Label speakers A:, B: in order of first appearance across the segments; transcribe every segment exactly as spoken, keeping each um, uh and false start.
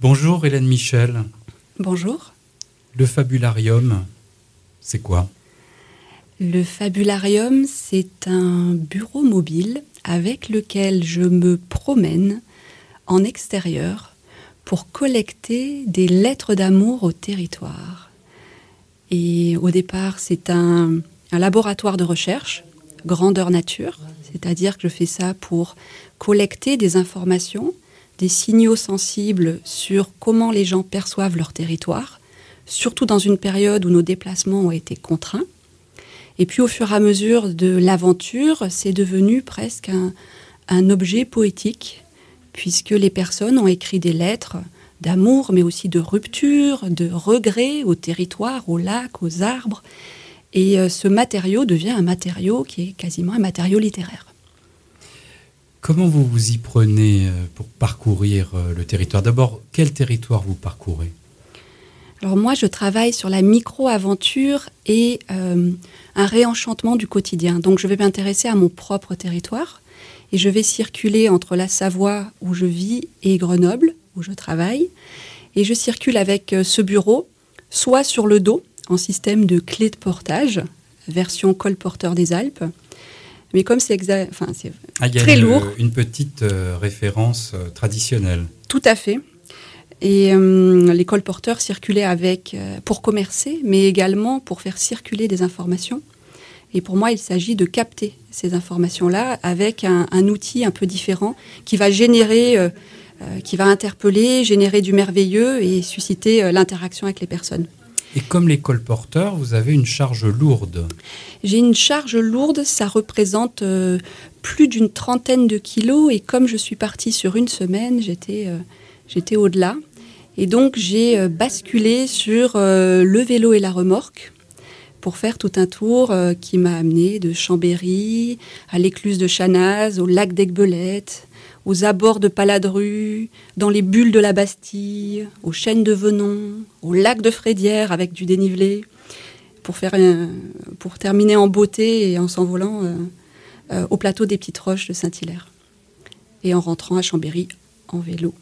A: Bonjour Hélène Michel.
B: Bonjour.
A: Le fabularium, c'est quoi ?
B: Le fabularium, c'est un bureau mobile avec lequel je me promène en extérieur pour collecter des lettres d'amour au territoire. Et au départ, c'est un, un laboratoire de recherche, grandeur nature, c'est-à-dire que je fais ça pour collecter des informations, des signaux sensibles sur comment les gens perçoivent leur territoire, surtout dans une période où nos déplacements ont été contraints. Et puis au fur et à mesure de l'aventure, c'est devenu presque un, un objet poétique, puisque les personnes ont écrit des lettres d'amour, mais aussi de rupture, de regret au territoire, aux lacs, aux arbres. Et euh, ce matériau devient un matériau qui est quasiment un matériau littéraire.
A: Comment vous vous y prenez pour parcourir le territoire ? D'abord, quel territoire vous parcourez ?
B: Alors moi, je travaille sur la micro-aventure et euh, un réenchantement du quotidien. Donc je vais m'intéresser à mon propre territoire et je vais circuler entre la Savoie où je vis et Grenoble où je travaille. Et je circule avec ce bureau, soit sur le dos, en système de clé de portage, version colporteur des Alpes. Mais comme c'est, exa... enfin, c'est
A: ah,
B: très
A: une,
B: lourd.
A: Une petite euh, référence euh, traditionnelle.
B: Tout à fait. Et euh, les colporteurs circulaient avec, euh, pour commercer, mais également pour faire circuler des informations. Et pour moi, il s'agit de capter ces informations-là avec un, un outil un peu différent qui va générer, euh, euh, qui va interpeller, générer du merveilleux et susciter euh, l'interaction avec les personnes.
A: Et comme les colporteurs, vous avez une charge lourde.
B: J'ai une charge lourde, ça représente euh, plus d'une trentaine de kilos. Et comme je suis partie sur une semaine, j'étais, euh, j'étais au-delà. Et donc, j'ai euh, basculé sur euh, le vélo et la remorque pour faire tout un tour euh, qui m'a amené de Chambéry à l'écluse de Chanaz, au lac d'Aiguebelette, aux abords de Paladru, dans les bulles de la Bastille, aux chênes de Venon, au lac de Frédière avec du dénivelé, pour, faire un, pour terminer en beauté et en s'envolant euh, euh, au plateau des Petites Roches de Saint-Hilaire. Et en rentrant à Chambéry en vélo.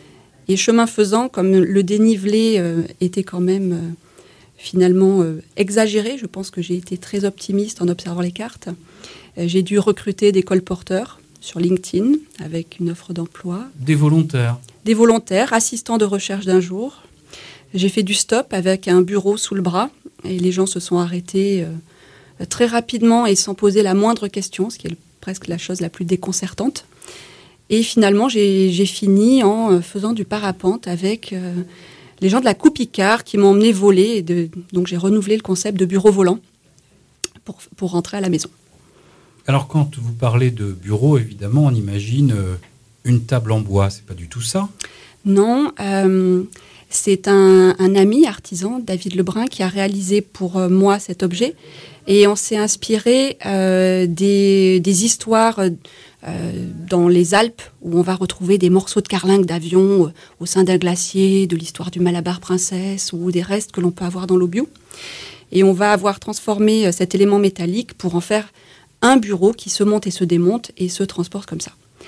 B: Et chemin faisant, comme le dénivelé euh, était quand même euh, finalement euh, exagéré, je pense que j'ai été très optimiste en observant les cartes, euh, j'ai dû recruter des colporteurs sur LinkedIn avec une offre d'emploi.
A: Des volontaires.
B: Des volontaires, assistants de recherche d'un jour. J'ai fait du stop avec un bureau sous le bras et les gens se sont arrêtés euh, très rapidement et sans poser la moindre question, ce qui est presque la chose la plus déconcertante. Et finalement, j'ai, j'ai fini en faisant du parapente avec euh, les gens de la Coupe Icare qui m'ont emmené voler. Et de, donc j'ai renouvelé le concept de bureau volant pour, pour rentrer à la maison.
A: Alors quand vous parlez de bureau, évidemment, on imagine euh, une table en bois. C'est pas du tout ça ?
B: Non, euh, c'est un, un ami artisan, David Lebrun, qui a réalisé pour euh, moi cet objet. Et on s'est inspiré euh, des, des histoires euh, dans les Alpes, où on va retrouver des morceaux de carlingue d'avion euh, au sein d'un glacier, de l'histoire du Malabar Princess, ou des restes que l'on peut avoir dans l'eau bio. Et on va avoir transformé euh, cet élément métallique pour en faire un bureau qui se monte et se démonte et se transporte comme ça.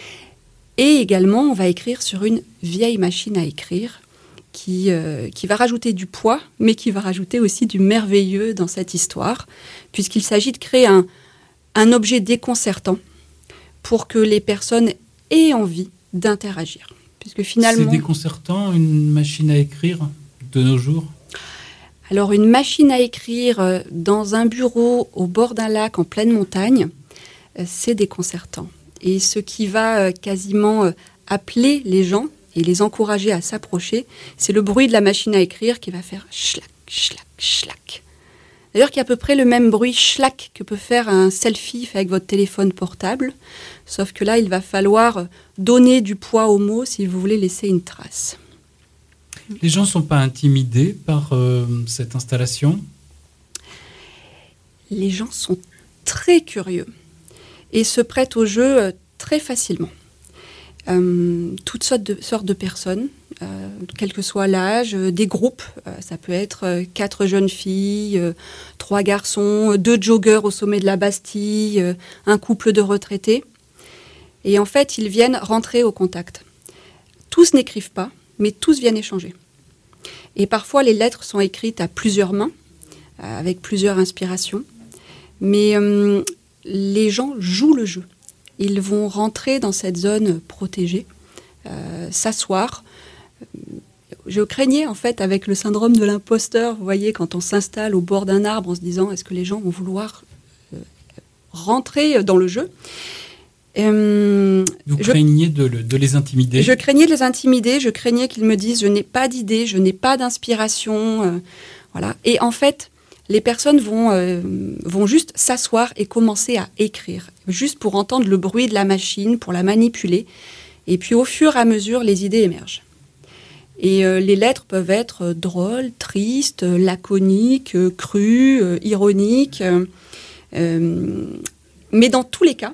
B: Et également, on va écrire sur une vieille machine à écrire qui, euh, qui va rajouter du poids, mais qui va rajouter aussi du merveilleux dans cette histoire, puisqu'il s'agit de créer un, un objet déconcertant pour que les personnes aient envie d'interagir. Puisque finalement,
A: c'est déconcertant, une machine à écrire de nos jours ?
B: Alors, une machine à écrire dans un bureau au bord d'un lac en pleine montagne, c'est déconcertant. Et ce qui va quasiment appeler les gens et les encourager à s'approcher, c'est le bruit de la machine à écrire qui va faire schlac, schlac, schlac. D'ailleurs, qui est à peu près le même bruit schlac que peut faire un selfie fait avec votre téléphone portable, sauf que là, il va falloir donner du poids aux mots si vous voulez laisser une trace.
A: Les gens ne sont pas intimidés par euh, cette installation ?
B: Les gens sont très curieux et se prêtent au jeu euh, très facilement. Euh, toutes sortes de, sortes de personnes, euh, quel que soit l'âge, euh, des groupes. Euh, ça peut être euh, quatre jeunes filles, euh, trois garçons, euh, deux joggeurs au sommet de la Bastille, euh, un couple de retraités. Et en fait, ils viennent rentrer au contact. Tous n'écrivent pas. mais tous viennent échanger. Et parfois, les lettres sont écrites à plusieurs mains, euh, avec plusieurs inspirations. Mais euh, les gens jouent le jeu. Ils vont rentrer dans cette zone protégée, euh, s'asseoir. Je craignais, en fait, avec le syndrome de l'imposteur, vous voyez, quand on s'installe au bord d'un arbre en se disant « est-ce que les gens vont vouloir euh, rentrer dans le jeu ?» Euh,
A: Vous
B: je,
A: craigniez de, de les intimider?
B: Je craignais de les intimider, je craignais qu'ils me disent « je n'ai pas d'idée, je n'ai pas d'inspiration euh, ». Voilà. Et en fait, les personnes vont, euh, vont juste s'asseoir et commencer à écrire, juste pour entendre le bruit de la machine, pour la manipuler. Et puis au fur et à mesure, les idées émergent. Et euh, les lettres peuvent être euh, drôles, tristes, euh, laconiques, euh, crues, euh, ironiques. Euh, euh, mais dans tous les cas,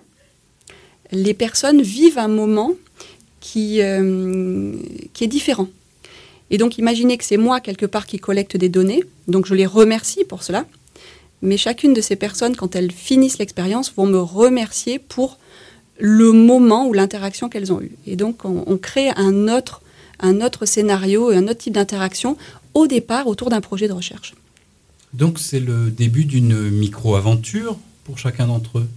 B: les personnes vivent un moment qui, euh, qui est différent. Et donc, imaginez que c'est moi, quelque part, qui collecte des données. Donc, je les remercie pour cela. Mais chacune de ces personnes, quand elles finissent l'expérience, vont me remercier pour le moment ou l'interaction qu'elles ont eue. Et donc, on, on crée un autre, un autre scénario et un autre type d'interaction au départ autour d'un projet de recherche.
A: Donc, c'est le début d'une micro-aventure pour chacun d'entre eux?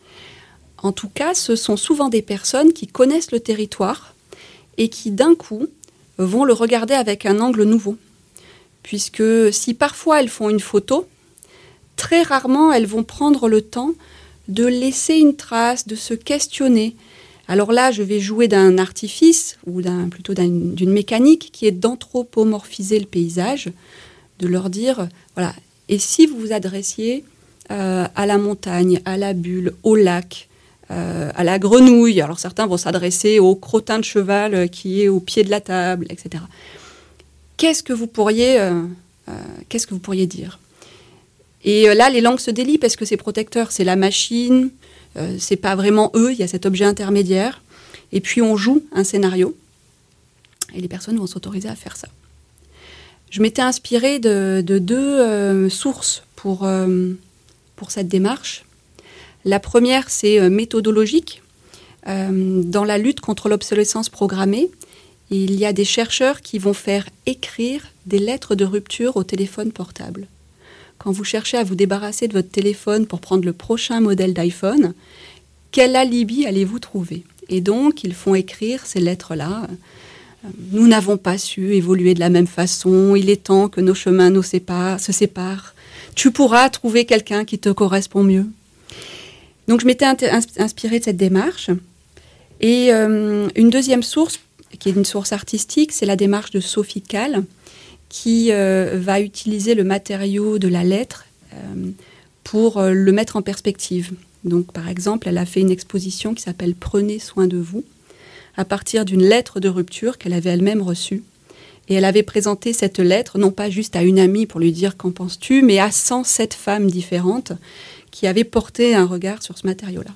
B: En tout cas, ce sont souvent des personnes qui connaissent le territoire et qui, d'un coup, vont le regarder avec un angle nouveau. Puisque si parfois elles font une photo, très rarement elles vont prendre le temps de laisser une trace, de se questionner. Alors là, je vais jouer d'un artifice, ou d'un, plutôt d'un, d'une mécanique, qui est d'anthropomorphiser le paysage, de leur dire, voilà, et si vous vous adressiez euh, à la montagne, à la bulle, au lac, Euh, à la grenouille. Alors certains vont s'adresser au crottin de cheval euh, qui est au pied de la table, et cetera. Qu'est-ce que vous pourriez, euh, euh, qu'est-ce que vous pourriez dire? Et euh, là, les langues se délient parce que c'est protecteur. C'est la machine, euh, c'est pas vraiment eux, il y a cet objet intermédiaire. Et puis on joue un scénario et les personnes vont s'autoriser à faire ça. Je m'étais inspirée de, de deux euh, sources pour, euh, pour cette démarche. La première, c'est euh, méthodologique. Euh, dans la lutte contre l'obsolescence programmée, il y a des chercheurs qui vont faire écrire des lettres de rupture au téléphone portable. Quand vous cherchez à vous débarrasser de votre téléphone pour prendre le prochain modèle d'iPhone, quel alibi allez-vous trouver? Et donc, ils font écrire ces lettres-là. Nous n'avons pas su évoluer de la même façon. Il est temps que nos chemins nous séparent, se séparent. Tu pourras trouver quelqu'un qui te correspond mieux. Donc, je m'étais inspirée de cette démarche. Et euh, une deuxième source, qui est une source artistique, c'est la démarche de Sophie Calle, qui euh, va utiliser le matériau de la lettre euh, pour euh, le mettre en perspective. Donc, par exemple, elle a fait une exposition qui s'appelle « Prenez soin de vous », à partir d'une lettre de rupture qu'elle avait elle-même reçue. Et elle avait présenté cette lettre, non pas juste à une amie pour lui dire « Qu'en penses-tu ?», mais à cent sept femmes différentes qui avaient porté un regard sur ce matériau-là.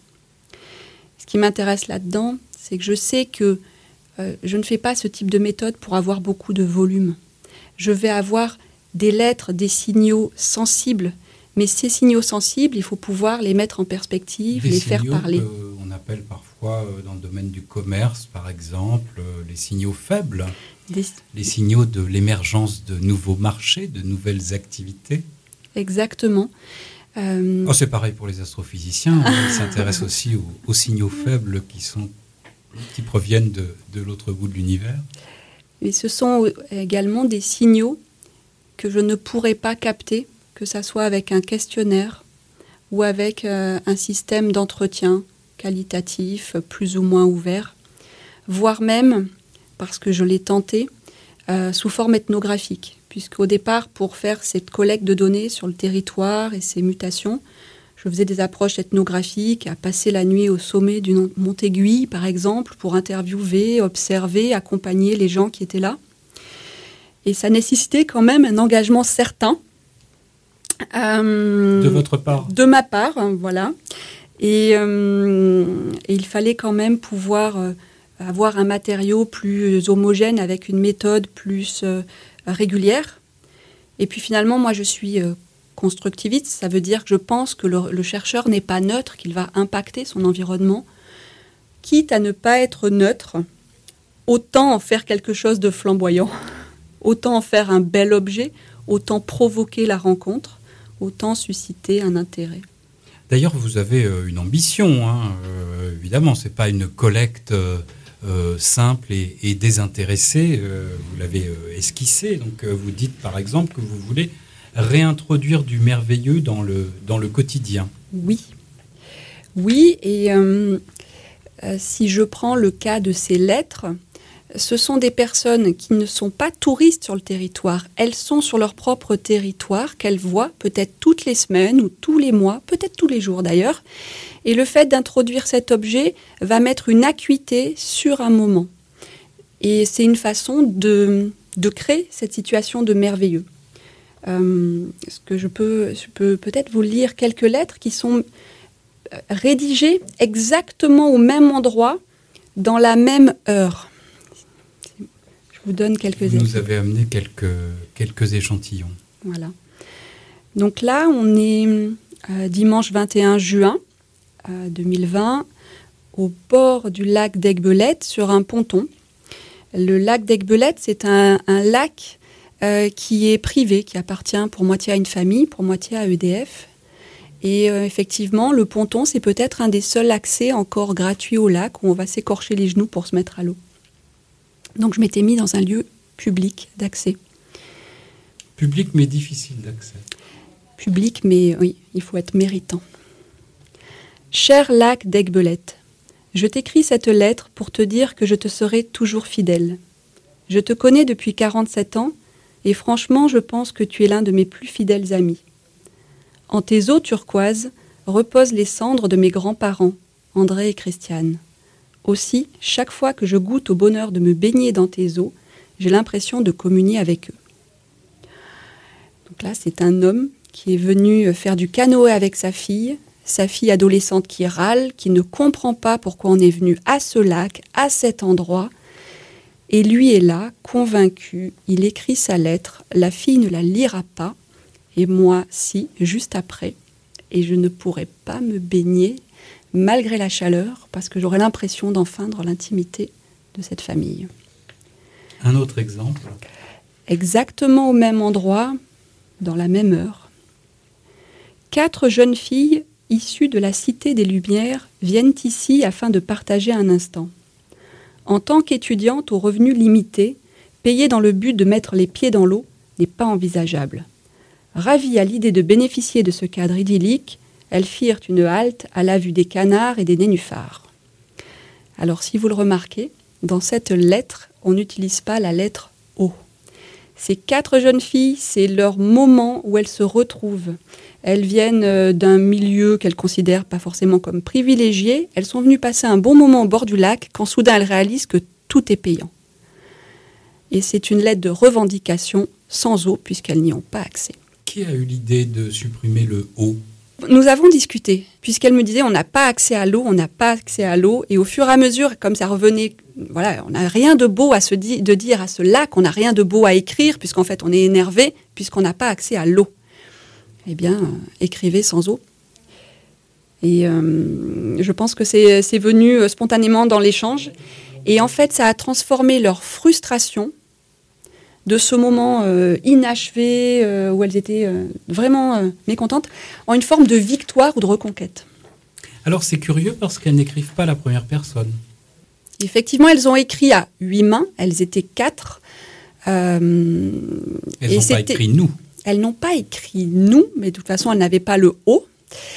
B: Ce qui m'intéresse là-dedans, c'est que je sais que euh, je ne fais pas ce type de méthode pour avoir beaucoup de volume. Je vais avoir des lettres, des signaux sensibles, mais ces signaux sensibles, il faut pouvoir les mettre en perspective,
A: des
B: les faire parler.
A: Des signaux qu'on appelle parfois, euh, dans le domaine du commerce, par exemple, euh, les signaux faibles, des... les signaux de l'émergence de nouveaux marchés, de nouvelles activités.
B: Exactement.
A: Euh... Oh, c'est pareil pour les astrophysiciens, hein, ils s'intéressent aussi aux, aux signaux faibles qui, sont, qui proviennent de, de l'autre bout de l'univers.
B: Mais ce sont également des signaux que je ne pourrais pas capter, que ça soit avec un questionnaire ou avec euh, un système d'entretien qualitatif plus ou moins ouvert, voire même, parce que je l'ai tenté, euh, sous forme ethnographique. Puisqu'au départ, pour faire cette collecte de données sur le territoire et ces mutations, je faisais des approches ethnographiques, à passer la nuit au sommet d'une Montéguille, par exemple, pour interviewer, observer, accompagner les gens qui étaient là. Et ça nécessitait quand même un engagement certain.
A: Euh, de votre part?
B: De ma part, hein, voilà. Et, euh, et il fallait quand même pouvoir euh, avoir un matériau plus homogène, avec une méthode plus... Euh, régulière. Et puis finalement, moi, je suis euh, constructiviste. Ça veut dire que je pense que le, le chercheur n'est pas neutre, qu'il va impacter son environnement. Quitte à ne pas être neutre, autant en faire quelque chose de flamboyant, autant en faire un bel objet, autant provoquer la rencontre, autant susciter un intérêt.
A: D'ailleurs, vous avez euh, une ambition, hein, euh, évidemment, ce n'est pas une collecte euh, euh, simple et, et désintéressée, euh, vous l'avez euh, esquissé, donc euh, vous dites par exemple que vous voulez réintroduire du merveilleux dans le, dans le quotidien.
B: Oui, oui, et euh, euh, si je prends le cas de ces lettres, ce sont des personnes qui ne sont pas touristes sur le territoire. Elles sont sur leur propre territoire, qu'elles voient peut-être toutes les semaines ou tous les mois, peut-être tous les jours d'ailleurs. Et le fait d'introduire cet objet va mettre une acuité sur un moment. Et c'est une façon de, de créer cette situation de merveilleux. Euh, ce que je peux, je peux peut-être vous lire quelques lettres qui sont rédigées exactement au même endroit, dans la même heure. Je vous donne quelques
A: Vous nous avez amené quelques, quelques échantillons.
B: Voilà. Donc là, on est euh, dimanche vingt et un juin euh, deux mille vingt, au bord du lac d'Aiguebelette, sur un ponton. Le lac d'Aiguebelette, c'est un, un lac euh, qui est privé, qui appartient pour moitié à une famille, pour moitié à E D F. Et euh, effectivement, le ponton, c'est peut-être un des seuls accès encore gratuits au lac où on va s'écorcher les genoux pour se mettre à l'eau. Donc je m'étais mis dans un lieu public d'accès.
A: Public mais difficile d'accès.
B: Public, mais oui, il faut être méritant. Cher lac d'Aiguebelette, je t'écris cette lettre pour te dire que je te serai toujours fidèle. Je te connais depuis quarante-sept ans et franchement, je pense que tu es l'un de mes plus fidèles amis. En tes eaux turquoises reposent les cendres de mes grands-parents, André et Christiane. Aussi, chaque fois que je goûte au bonheur de me baigner dans tes eaux, j'ai l'impression de communier avec eux. Donc là, c'est un homme qui est venu faire du canoë avec sa fille, sa fille adolescente qui râle, qui ne comprend pas pourquoi on est venu à ce lac, à cet endroit. Et lui est là, convaincu, il écrit sa lettre, la fille ne la lira pas, et moi, si, juste après, et je ne pourrai pas me baigner malgré la chaleur, parce que j'aurais l'impression d'enfreindre l'intimité de cette famille.
A: Un autre exemple.
B: Exactement au même endroit, dans la même heure. Quatre jeunes filles issues de la Cité des Lumières viennent ici afin de partager un instant. En tant qu'étudiantes aux revenus limités, payer dans le but de mettre les pieds dans l'eau n'est pas envisageable. Ravies à l'idée de bénéficier de ce cadre idyllique, elles firent une halte à la vue des canards et des nénuphars. Alors, si vous le remarquez, dans cette lettre, on n'utilise pas la lettre O. Ces quatre jeunes filles, c'est leur moment où elles se retrouvent. Elles viennent d'un milieu qu'elles considèrent pas forcément comme privilégié. Elles sont venues passer un bon moment au bord du lac quand soudain elles réalisent que tout est payant. Et c'est une lettre de revendication sans eau puisqu'elles n'y ont pas accès.
A: Qui a eu l'idée de supprimer le O ?
B: Nous avons discuté, puisqu'elle me disait on n'a pas accès à l'eau, on n'a pas accès à l'eau, et au fur et à mesure, comme ça revenait, voilà, on n'a rien de beau à se di- de dire à ce lac, on n'a rien de beau à écrire, puisqu'en fait on est énervé, puisqu'on n'a pas accès à l'eau. Eh bien, euh, écrivez sans eau. Et euh, je pense que c'est, c'est venu euh, spontanément dans l'échange, et en fait ça a transformé leur frustration de ce moment euh, inachevé, euh, où elles étaient euh, vraiment euh, mécontentes, en une forme de victoire ou de reconquête.
A: Alors c'est curieux parce qu'elles n'écrivent pas la première personne.
B: Effectivement, elles ont écrit à huit mains, elles étaient quatre. Euh,
A: elles n'ont pas écrit « nous ».
B: Elles n'ont pas écrit « nous », mais de toute façon, elles n'avaient pas le « o ».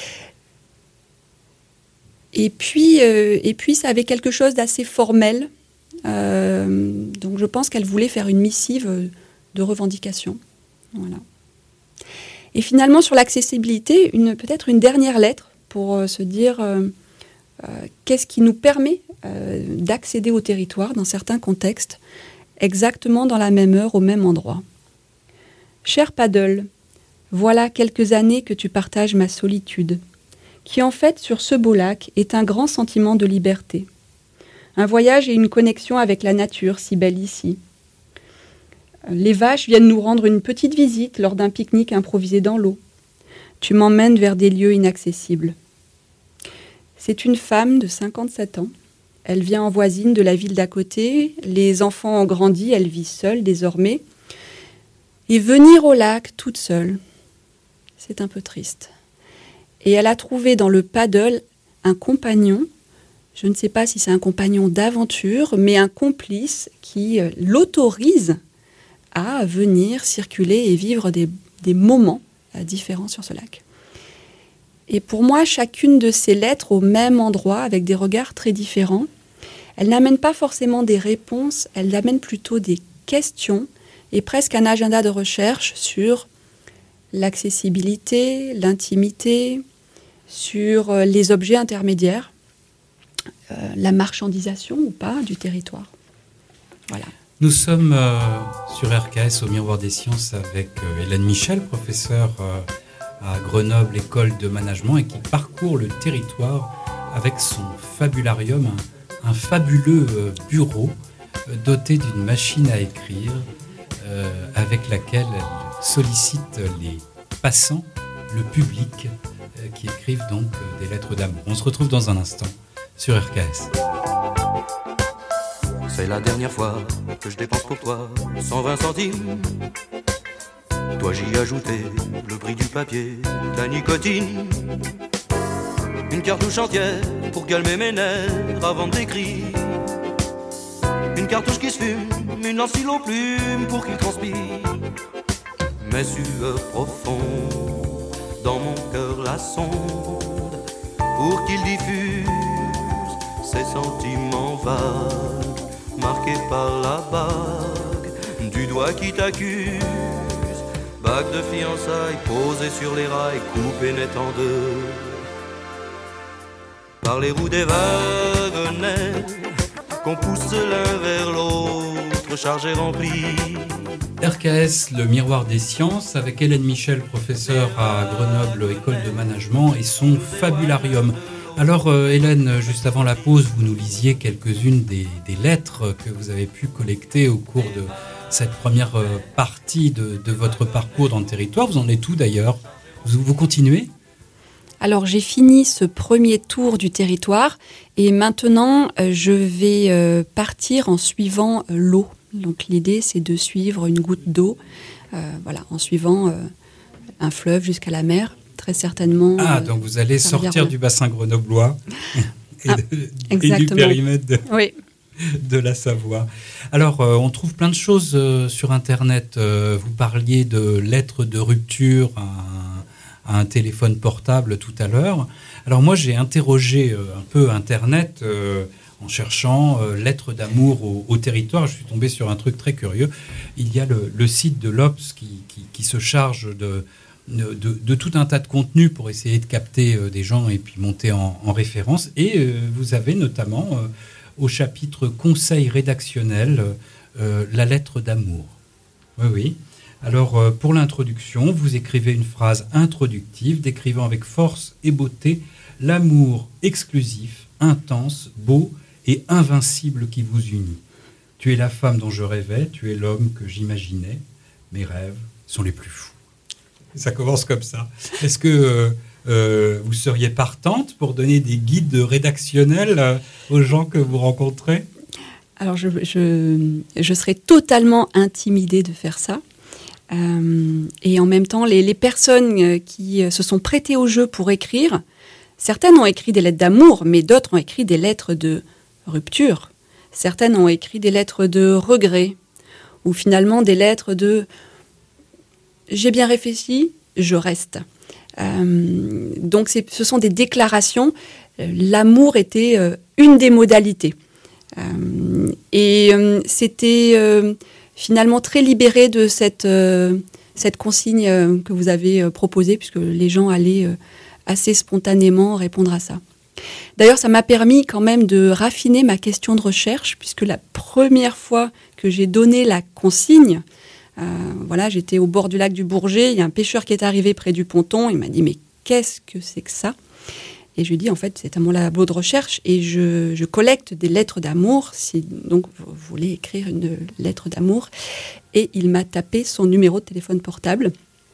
B: Et puis, euh, et puis, ça avait quelque chose d'assez formel. Euh, donc je pense qu'elle voulait faire une missive de revendication. Voilà. Et finalement, sur l'accessibilité, une, peut-être une dernière lettre pour euh, se dire euh, euh, qu'est-ce qui nous permet euh, d'accéder au territoire dans certains contextes, exactement dans la même heure, au même endroit. Cher Paddle, voilà quelques années que tu partages ma solitude, qui en fait, sur ce beau lac, est un grand sentiment de liberté. Un voyage et une connexion avec la nature, si belle ici. Les vaches viennent nous rendre une petite visite lors d'un pique-nique improvisé dans l'eau. Tu m'emmènes vers des lieux inaccessibles. C'est une femme de cinquante-sept ans Elle vient en voisine de la ville d'à côté. Les enfants ont grandi, elle vit seule désormais. Et venir au lac toute seule, c'est un peu triste. Et elle a trouvé dans le paddle un compagnon. Je ne sais pas si c'est un compagnon d'aventure, mais un complice qui euh, l'autorise à venir circuler et vivre des, des moments euh, différents sur ce lac. Et pour moi, chacune de ces lettres au même endroit, avec des regards très différents, elle n'amène pas forcément des réponses, elle amène plutôt des questions et presque un agenda de recherche sur l'accessibilité, l'intimité, sur euh, les objets intermédiaires, euh, la marchandisation ou pas du territoire. Voilà.
A: Nous sommes euh, sur R K S au Miroir des Sciences avec euh, Hélène Michel, professeure euh, à Grenoble, école de management, et qui parcourt le territoire avec son fabularium, un, un fabuleux euh, bureau euh, doté d'une machine à écrire euh, avec laquelle elle sollicite les passants, le public, euh, qui écrivent donc euh, des lettres d'amour. On se retrouve dans un instant sur R K S.
C: C'est la dernière fois que je dépense pour toi cent vingt centimes. Toi j'y ai ajouté le prix du papier, la nicotine. Une cartouche entière pour calmer mes nerfs avant d'écrire. Une cartouche qui se fume, une lance stylo plume pour qu'il transpire. Mes sueurs profondes, dans mon cœur la sonde, pour qu'il diffuse ses sentiments vagues, marqués par la bague du doigt qui t'accuse. Bague de fiançailles posée sur les rails, coupée net en deux par les roues des wagonnets qu'on pousse l'un vers l'autre, chargé rempli.
A: R K S, le Miroir des Sciences, avec Hélène Michel, professeure à Grenoble, école de management, et son fabularium. Alors euh, Hélène, juste avant la pause, vous nous lisiez quelques-unes des, des lettres que vous avez pu collecter au cours de cette première euh, partie de, de votre parcours dans le territoire. Vous en êtes où d'ailleurs ? vous, vous continuez ?
B: Alors j'ai fini ce premier tour du territoire et maintenant euh, je vais euh, partir en suivant euh, l'eau. Donc l'idée c'est de suivre une goutte d'eau, euh, voilà, en suivant euh, un fleuve jusqu'à la mer. Très certainement.
A: Ah,
B: euh,
A: donc vous allez sortir du bassin grenoblois et,
B: ah,
A: de, et du périmètre de,
B: oui.
A: de la Savoie. Alors, euh, on trouve plein de choses euh, sur Internet. Euh, vous parliez de lettres de rupture à un, à un téléphone portable tout à l'heure. Alors moi, j'ai interrogé euh, un peu Internet euh, en cherchant euh, lettres d'amour au, au territoire. Je suis tombé sur un truc très curieux. Il y a le, le site de l'O P S qui, qui, qui se charge de... De, de tout un tas de contenus pour essayer de capter euh, des gens et puis monter en, en référence. Et euh, vous avez notamment euh, au chapitre conseil rédactionnel euh, la lettre d'amour. Oui, oui. Alors euh, pour l'introduction, vous écrivez une phrase introductive décrivant avec force et beauté l'amour exclusif, intense, beau et invincible qui vous unit. Tu es la femme dont je rêvais, tu es l'homme que j'imaginais. Mes rêves sont les plus fous. Ça commence comme ça. Est-ce que euh, euh, vous seriez partante pour donner des guides rédactionnels euh, aux gens que vous rencontrez ?
B: Alors, je, je, je serais totalement intimidée de faire ça. Euh, et en même temps, les, les personnes qui se sont prêtées au jeu pour écrire, certaines ont écrit des lettres d'amour, mais d'autres ont écrit des lettres de rupture. Certaines ont écrit des lettres de regret, ou finalement des lettres de... J'ai bien réfléchi, je reste. Euh, donc, c'est, ce sont des déclarations. L'amour était euh, une des modalités. Euh, et euh, c'était euh, finalement très libéré de cette, euh, cette consigne euh, que vous avez euh, proposée, puisque les gens allaient euh, assez spontanément répondre à ça. D'ailleurs, ça m'a permis quand même de raffiner ma question de recherche, puisque la première fois que j'ai donné la consigne, Euh, voilà, j'étais au bord du lac du Bourget, il y a un pêcheur qui est arrivé près du ponton, il m'a dit « mais qu'est-ce que c'est que ça ?» Et je lui ai dit « en fait, c'est à mon labo de recherche et je, je collecte des lettres d'amour, si donc vous voulez écrire une lettre d'amour ?» Et il m'a tapé son numéro de téléphone portable.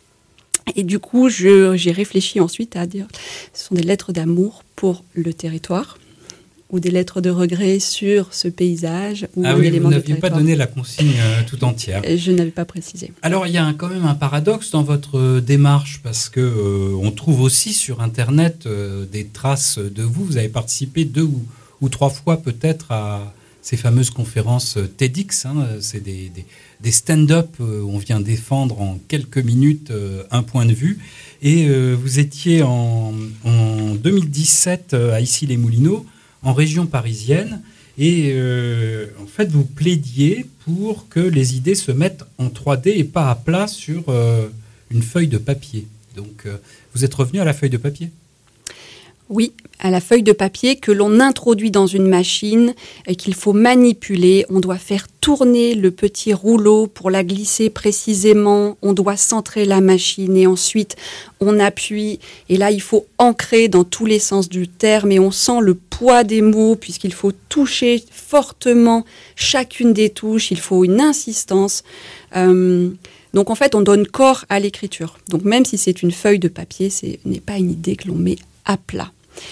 B: Et du coup, je, j'ai réfléchi ensuite à dire « ce sont des lettres d'amour pour le territoire ». ou des lettres de regret sur ce paysage ou
A: ah
B: un
A: oui,
B: élément
A: de
B: de
A: territoire. Vous n'aviez pas donné la consigne euh, tout entière.
B: Je n'avais pas précisé.
A: Alors, il y a un, quand même un paradoxe dans votre euh, démarche, parce que euh, on trouve aussi sur Internet euh, des traces de vous. Vous avez participé deux ou, ou trois fois peut-être à ces fameuses conférences TEDx. Hein, c'est des, des, des stand-up où on vient défendre en quelques minutes euh, un point de vue. Et euh, vous étiez en, en deux mille dix-sept à Issy-les-Moulineaux, en région parisienne. Et euh, en fait, vous plaidiez pour que les idées se mettent en trois D et pas à plat sur euh, une feuille de papier. Donc, euh, vous êtes revenu à la feuille de papier ?
B: Oui, à la feuille de papier que l'on introduit dans une machine et qu'il faut manipuler. On doit faire tourner le petit rouleau pour la glisser précisément. On doit centrer la machine et ensuite on appuie. Et là, il faut ancrer dans tous les sens du terme et on sent le poids des mots puisqu'il faut toucher fortement chacune des touches. Il faut une insistance. Euh, donc en fait, on donne corps à l'écriture. Donc même si c'est une feuille de papier, ce n'est pas une idée que l'on met à plat.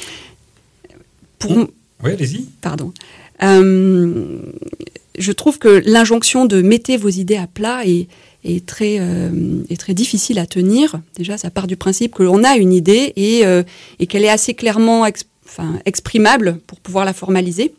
B: Pour...
A: Oui, allez-y.
B: Pardon. Euh, je trouve que l'injonction de mettez vos idées à plat est, est, très, euh, est très difficile à tenir. Déjà, ça part du principe que l'on a une idée et, euh, et qu'elle est assez clairement ex- enfin, exprimable pour pouvoir la formaliser.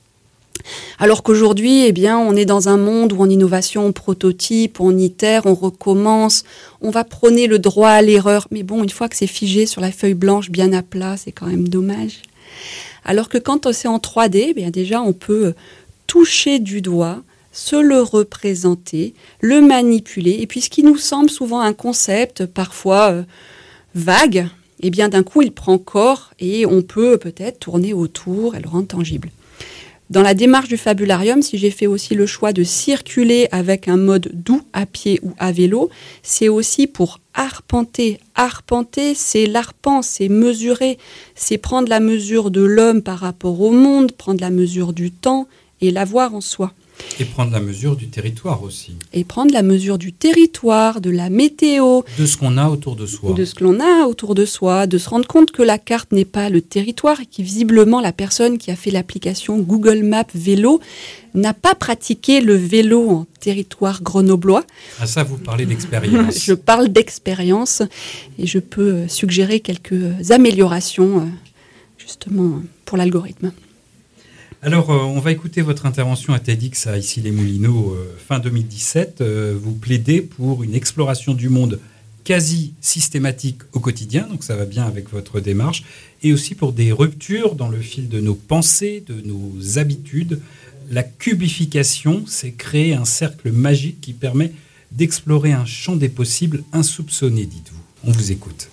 B: Alors qu'aujourd'hui, eh bien, on est dans un monde où en innovation, on prototype, on itère, on recommence, on va prôner le droit à l'erreur. Mais bon, une fois que c'est figé sur la feuille blanche, bien à plat, c'est quand même dommage. Alors que quand c'est en trois D, eh bien, déjà, on peut toucher du doigt, se le représenter, le manipuler. Et puis, ce qui nous semble souvent un concept, parfois euh, vague, eh bien, d'un coup, il prend corps et on peut peut-être tourner autour et le rendre tangible. Dans la démarche du Fabularium, si j'ai fait aussi le choix de circuler avec un mode doux à pied ou à vélo, c'est aussi pour arpenter. Arpenter, c'est l'arpent, c'est mesurer, c'est prendre la mesure de l'homme par rapport au monde, prendre la mesure du temps et l'avoir en soi.
A: Et prendre la mesure du territoire aussi.
B: Et prendre la mesure du territoire, de la météo.
A: De ce qu'on a autour de soi.
B: De ce que l'on a autour de soi, de se rendre compte que la carte n'est pas le territoire et que visiblement la personne qui a fait l'application Google Maps vélo n'a pas pratiqué le vélo en territoire grenoblois.
A: Ah ça, vous parlez d'expérience.
B: Je parle d'expérience et je peux suggérer quelques améliorations justement pour l'algorithme.
A: Alors, euh, on va écouter votre intervention à TEDx à Issy-les-Moulineaux euh, fin deux mille dix-sept. Euh, vous plaidez pour une exploration du monde quasi systématique au quotidien, donc ça va bien avec votre démarche, et aussi pour des ruptures dans le fil de nos pensées, de nos habitudes. La cubification, c'est créer un cercle magique qui permet d'explorer un champ des possibles insoupçonné, dites-vous. On vous écoute.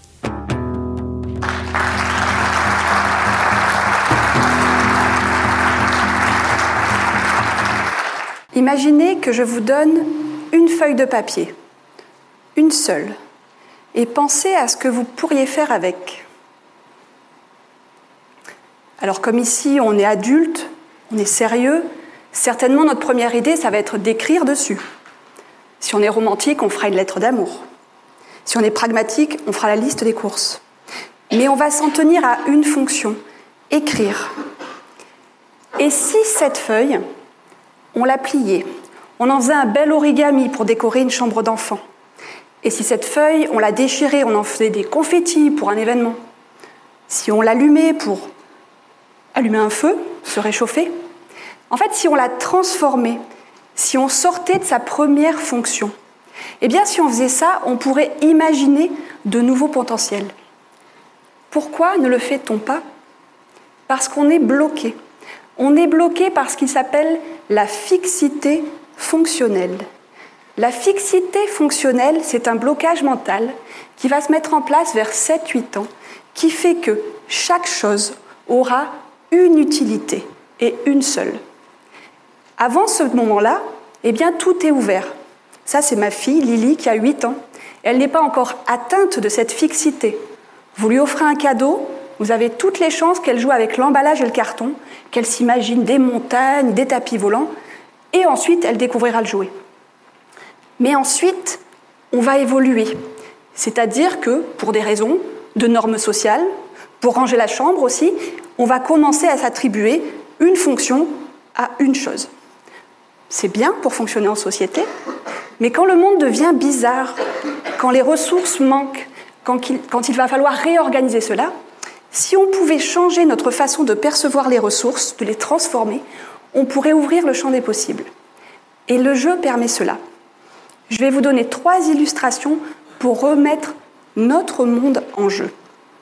D: Imaginez que je vous donne une feuille de papier, une seule, et pensez à ce que vous pourriez faire avec. Alors comme ici on est adulte, on est sérieux, certainement notre première idée ça va être d'écrire dessus. Si on est romantique, on fera une lettre d'amour. Si on est pragmatique, on fera la liste des courses. Mais on va s'en tenir à une fonction, écrire. Et si cette feuille, on la pliait, on en faisait un bel origami pour décorer une chambre d'enfant. Et si cette feuille, on la déchirait, on en faisait des confettis pour un événement. Si on l'allumait pour allumer un feu, se réchauffer. En fait, si on la transformait, si on sortait de sa première fonction, eh bien, si on faisait ça, on pourrait imaginer de nouveaux potentiels. Pourquoi ne le fait-on pas ? Parce qu'on est bloqué. On est bloqué par ce qui s'appelle la fixité fonctionnelle. La fixité fonctionnelle, c'est un blocage mental qui va se mettre en place vers sept huit ans, qui fait que chaque chose aura une utilité et une seule. Avant ce moment-là, eh bien, tout est ouvert. Ça, c'est ma fille, Lily, qui a huit ans. Elle n'est pas encore atteinte de cette fixité. Vous lui offrez un cadeau, vous avez toutes les chances qu'elle joue avec l'emballage et le carton, qu'elle s'imagine des montagnes, des tapis volants, et ensuite, elle découvrira le jouet. Mais ensuite, on va évoluer. C'est-à-dire que, pour des raisons de normes sociales, pour ranger la chambre aussi, on va commencer à s'attribuer une fonction à une chose. C'est bien pour fonctionner en société, mais quand le monde devient bizarre, quand les ressources manquent, quand il, quand il va falloir réorganiser cela, si on pouvait changer notre façon de percevoir les ressources, de les transformer, on pourrait ouvrir le champ des possibles. Et le jeu permet cela. Je vais vous donner trois illustrations pour remettre notre monde en jeu.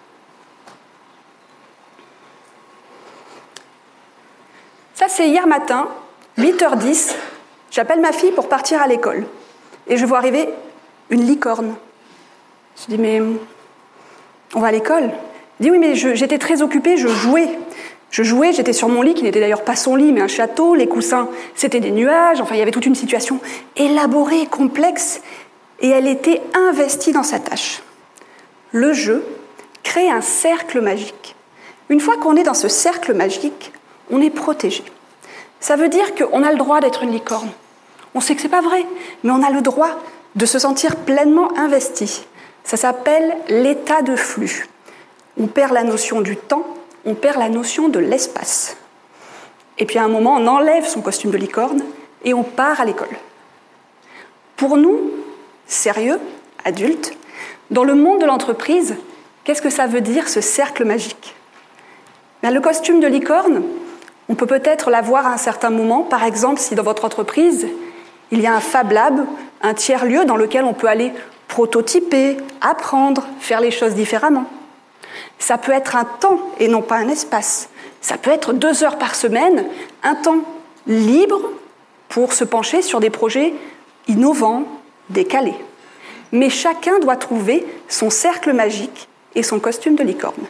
D: Ça, c'est hier matin, huit heures dix. J'appelle ma fille pour partir à l'école. Et je vois arriver une licorne. Je dis, mais on va à l'école ? Elle dit, oui, mais je, j'étais très occupée, je jouais. Je jouais, j'étais sur mon lit, qui n'était d'ailleurs pas son lit, mais un château. Les coussins, c'était des nuages. Enfin, il y avait toute une situation élaborée, complexe. Et elle était investie dans sa tâche. Le jeu crée un cercle magique. Une fois qu'on est dans ce cercle magique, on est protégé. Ça veut dire qu'on a le droit d'être une licorne. On sait que c'est pas vrai, mais on a le droit de se sentir pleinement investi. Ça s'appelle l'état de flux. On perd la notion du temps, on perd la notion de l'espace. Et puis à un moment, on enlève son costume de licorne et on part à l'école. Pour nous, sérieux, adultes, dans le monde de l'entreprise, qu'est-ce que ça veut dire ce cercle magique ? Bien, le costume de licorne, on peut peut-être l'avoir à un certain moment. Par exemple, si dans votre entreprise, il y a un Fab Lab, un tiers-lieu dans lequel on peut aller prototyper, apprendre, faire les choses différemment. Ça peut être un temps et non pas un espace. Ça peut être deux heures par semaine, un temps libre pour se pencher sur des projets innovants, décalés. Mais chacun doit trouver son cercle magique et son costume de licorne.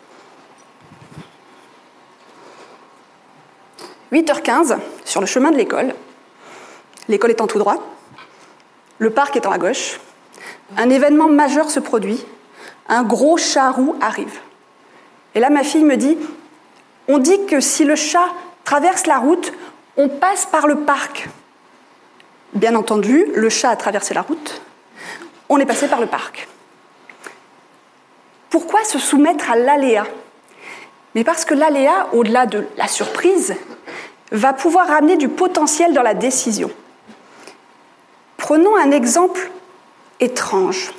D: huit heures quinze, sur le chemin de l'école. L'école étant tout droit, le parc étant à gauche, un événement majeur se produit, un gros chat roux arrive. Et là, ma fille me dit, on dit que si le chat traverse la route, on passe par le parc. Bien entendu, le chat a traversé la route, on est passé par le parc. Pourquoi se soumettre à l'aléa ? Mais parce que l'aléa, au-delà de la surprise, va pouvoir amener du potentiel dans la décision. Prenons un exemple étrange.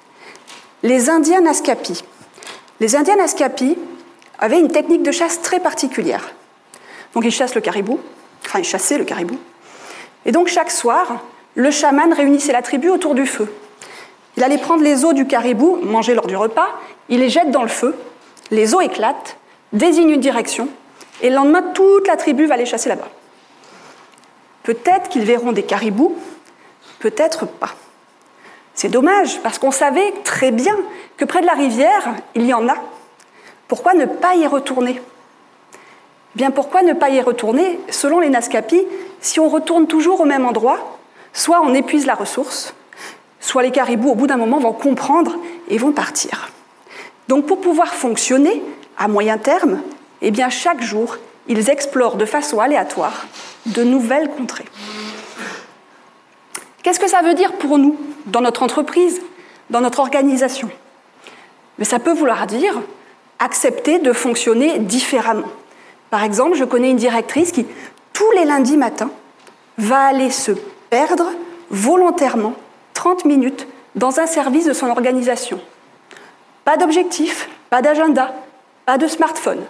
D: Les Indiens Naskapi. Les Indiens Naskapi avaient une technique de chasse très particulière. Donc ils chassent le caribou, enfin ils chassaient le caribou. Et donc chaque soir, le chaman réunissait la tribu autour du feu. Il allait prendre les os du caribou, mangés lors du repas, il les jette dans le feu, les os éclatent, désigne une direction, et le lendemain, toute la tribu va les chasser là-bas. Peut-être qu'ils verront des caribous, peut-être pas. C'est dommage, parce qu'on savait très bien que près de la rivière, il y en a. Pourquoi ne pas y retourner ? Bien, pourquoi ne pas y retourner ? Selon les Naskapi, si on retourne toujours au même endroit, soit on épuise la ressource, soit les caribous, au bout d'un moment, vont comprendre et vont partir. Donc, pour pouvoir fonctionner à moyen terme, eh bien, chaque jour, ils explorent de façon aléatoire de nouvelles contrées. Qu'est-ce que ça veut dire pour nous, dans notre entreprise, dans notre organisation ? Mais ça peut vouloir dire accepter de fonctionner différemment. Par exemple, je connais une directrice qui, tous les lundis matins, va aller se perdre volontairement trente minutes dans un service de son organisation. Pas d'objectif, pas d'agenda, pas de smartphone.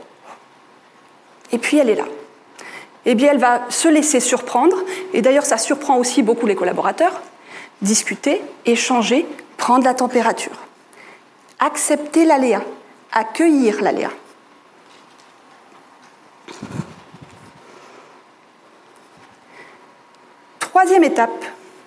D: Et puis elle est là. Eh bien, elle va se laisser surprendre, et d'ailleurs ça surprend aussi beaucoup les collaborateurs, discuter, échanger, prendre la température. Accepter l'aléa, accueillir l'aléa. Troisième étape,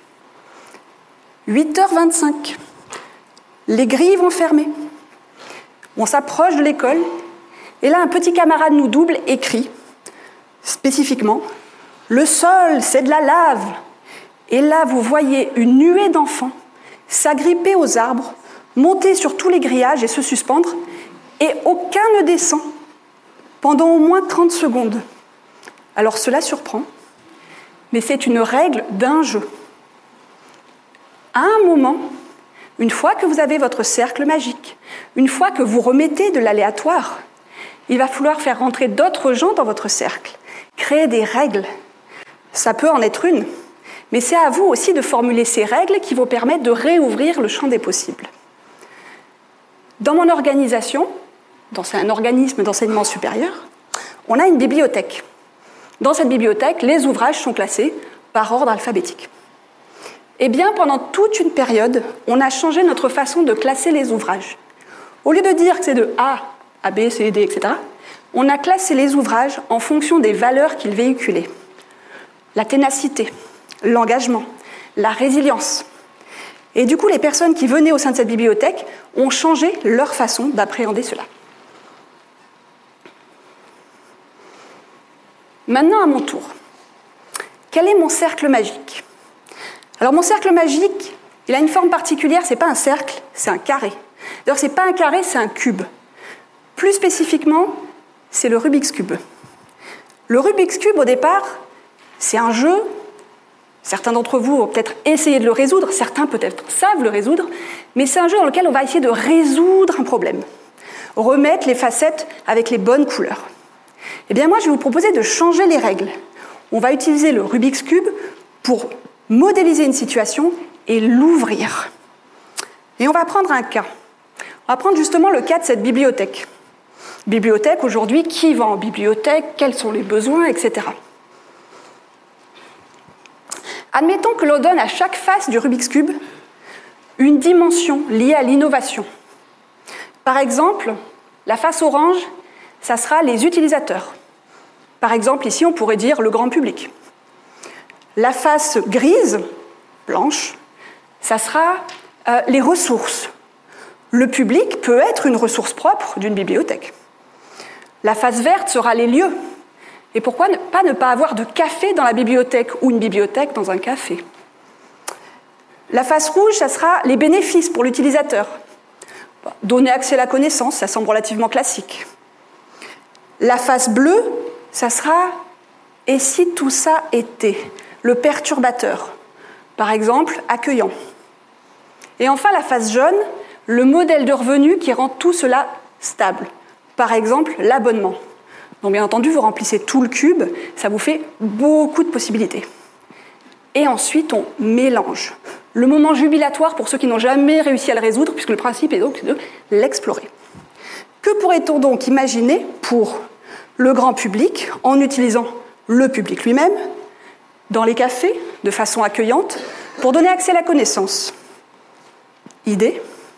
D: huit heures vingt-cinq. Les grilles vont fermer. On s'approche de l'école, et là un petit camarade nous double et crie, spécifiquement, « Le sol, c'est de la lave !» Et là, vous voyez une nuée d'enfants s'agripper aux arbres, monter sur tous les grillages et se suspendre, et aucun ne descend pendant au moins trente secondes. Alors cela surprend, mais c'est une règle d'un jeu. À un moment, une fois que vous avez votre cercle magique, une fois que vous remettez de l'aléatoire, il va falloir faire rentrer d'autres gens dans votre cercle. créer des règles. Ça peut en être une, mais c'est à vous aussi de formuler ces règles qui vont permettre de réouvrir le champ des possibles. Dans mon organisation, dans un organisme d'enseignement supérieur, on a une bibliothèque. Dans cette bibliothèque, les ouvrages sont classés par ordre alphabétique. Eh bien, pendant toute une période, on a changé notre façon de classer les ouvrages. Au lieu de dire que c'est de A à B, C, D, et cetera, on a classé les ouvrages en fonction des valeurs qu'ils véhiculaient. La ténacité, l'engagement, la résilience. Et du coup, les personnes qui venaient au sein de cette bibliothèque ont changé leur façon d'appréhender cela. Maintenant, à mon tour. Quel est mon cercle magique ? Alors, mon cercle magique, il a une forme particulière, ce n'est pas un cercle, c'est un carré. D'ailleurs, ce n'est pas un carré, c'est un cube. Plus spécifiquement, c'est le Rubik's Cube. Le Rubik's Cube, au départ, c'est un jeu. Certains d'entre vous vont peut-être essayer de le résoudre, certains peut-être savent le résoudre, mais c'est un jeu dans lequel on va essayer de résoudre un problème, remettre les facettes avec les bonnes couleurs. Eh bien moi, je vais vous proposer de changer les règles. On va utiliser le Rubik's Cube pour modéliser une situation et l'ouvrir. Et on va prendre un cas. On va prendre justement le cas de cette bibliothèque. Bibliothèque, aujourd'hui, qui va en bibliothèque, quels sont les besoins, et cetera. Admettons que l'on donne à chaque face du Rubik's Cube une dimension liée à l'innovation. Par exemple, la face orange, ça sera les utilisateurs. Par exemple, ici, on pourrait dire le grand public. La face grise, blanche, ça sera euh, les ressources. Le public peut être une ressource propre d'une bibliothèque. La face verte sera les lieux. Et pourquoi ne pas ne pas avoir de café dans la bibliothèque ou une bibliothèque dans un café ? La face rouge, ça sera les bénéfices pour l'utilisateur. Donner accès à la connaissance, ça semble relativement classique. La face bleue, ça sera « et si tout ça était ?» Le perturbateur, par exemple, accueillant. Et enfin, la face jaune, le modèle de revenu qui rend tout cela stable. Par exemple, l'abonnement. Donc, bien entendu, vous remplissez tout le cube, ça vous fait beaucoup de possibilités. Et ensuite, on mélange. Le moment jubilatoire pour ceux qui n'ont jamais réussi à le résoudre, puisque le principe est donc de l'explorer. Que pourrait-on donc imaginer pour le grand public, en utilisant le public lui-même, dans les cafés, de façon accueillante, pour donner accès à la connaissance ? Idée ?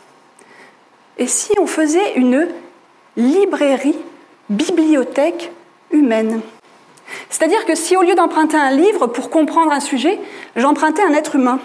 D: Et si on faisait une librairie, bibliothèque humaine ? C'est-à-dire que si au lieu d'emprunter un livre pour comprendre un sujet, j'empruntais un être humain.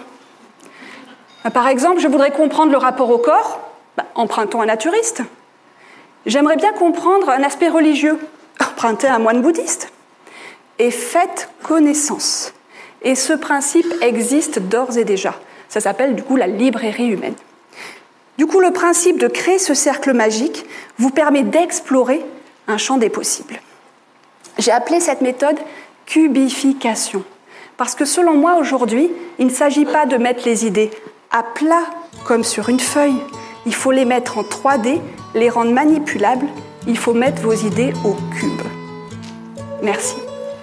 D: Par exemple, je voudrais comprendre le rapport au corps, bah, empruntons un naturiste. J'aimerais bien comprendre un aspect religieux, empruntez un moine bouddhiste. Et faites connaissance. Et ce principe existe d'ores et déjà. Ça s'appelle du coup la librairie humaine. Du coup, le principe de créer ce cercle magique vous permet d'explorer un champ des possibles. J'ai appelé cette méthode cubification. Parce que selon moi, aujourd'hui, il ne s'agit pas de mettre les idées à plat comme sur une feuille. Il faut les mettre en trois D, les rendre manipulables. Il faut mettre vos idées au cube. Merci.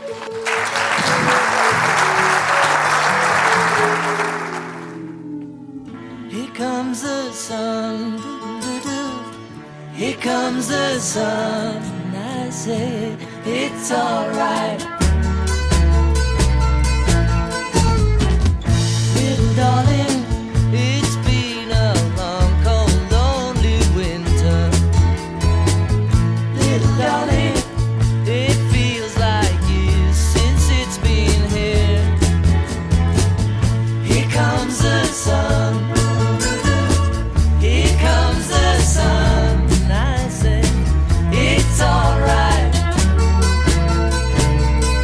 E: Here comes the sun, here comes the sun, I say it's alright. Little darling, it's been a long, cold, lonely winter. Little darling, it feels like years since it's been here. Here comes the sun. Here comes the sun, I say it's alright.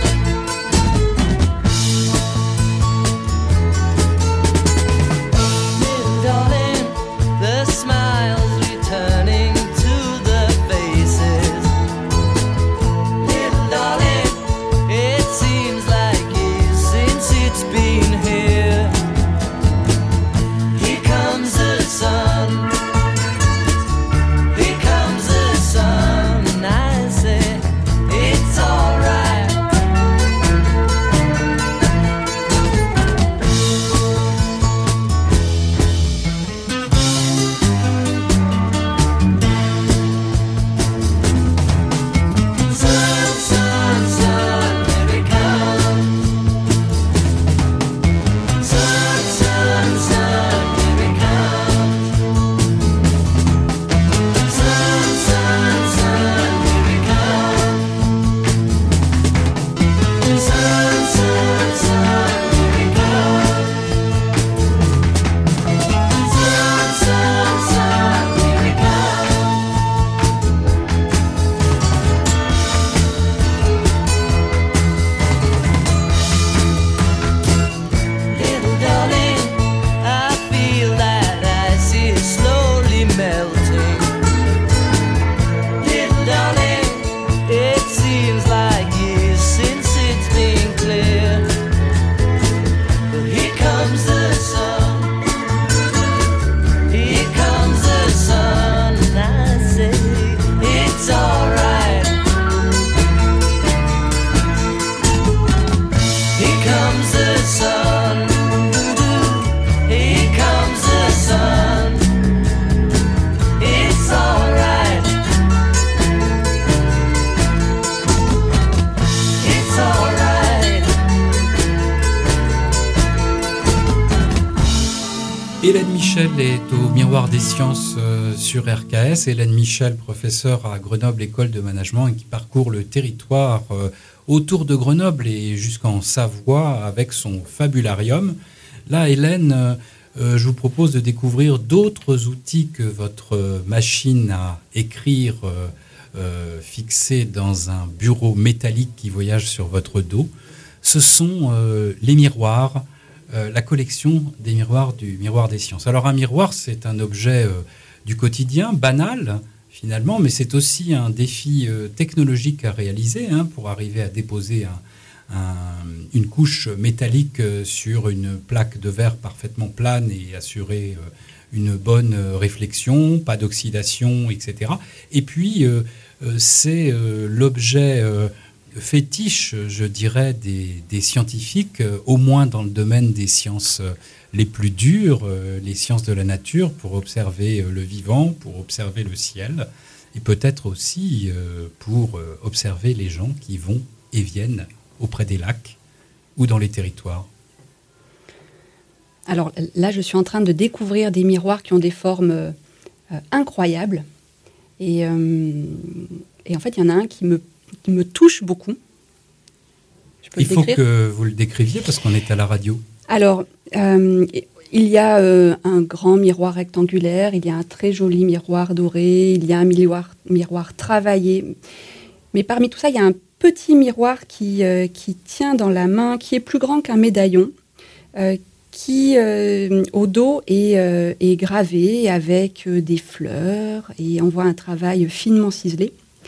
A: Hélène Michel est au Miroir des Sciences euh, sur R K S. Hélène Michel, professeure à Grenoble École de Management et qui parcourt le territoire euh, autour de Grenoble et jusqu'en Savoie avec son fabularium. Là, Hélène, euh, euh, je vous propose de découvrir d'autres outils que votre machine à écrire euh, euh, fixée dans un bureau métallique qui voyage sur votre dos. Ce sont euh, les miroirs, euh, la collection des miroirs du Miroir des Sciences. Alors un miroir, c'est un objet euh, du quotidien, banal finalement, mais c'est aussi un défi euh, technologique à réaliser hein, pour arriver à déposer un, un, une couche métallique euh, sur une plaque de verre parfaitement plane et assurer euh, une bonne euh, réflexion, pas d'oxydation, et cetera. Et puis, euh, euh, c'est euh, l'objet... Euh, fétiche, je dirais, des, des scientifiques, euh, au moins dans le domaine des sciences euh, les plus dures, euh, les sciences de la nature, pour observer euh, le vivant, pour observer le ciel, et peut-être aussi euh, pour euh, observer les gens qui vont et viennent auprès des lacs ou dans les territoires.
B: Alors là, je suis en train de découvrir des miroirs qui ont des formes euh, incroyables. Et, euh, et en fait, il y en a un qui me qui me touche beaucoup. Je peux
A: Il
B: le
A: faut
B: décrire
A: que vous le décriviez parce qu'on est à la radio.
B: Alors, euh, il y a euh, un grand miroir rectangulaire, il y a un très joli miroir doré, il y a un miroir, miroir travaillé. Mais parmi tout ça, il y a un petit miroir qui, euh, qui tient dans la main, qui est plus grand qu'un médaillon, euh, qui, euh, au dos, est, euh, est gravé avec euh, des fleurs, et on voit un travail finement ciselé.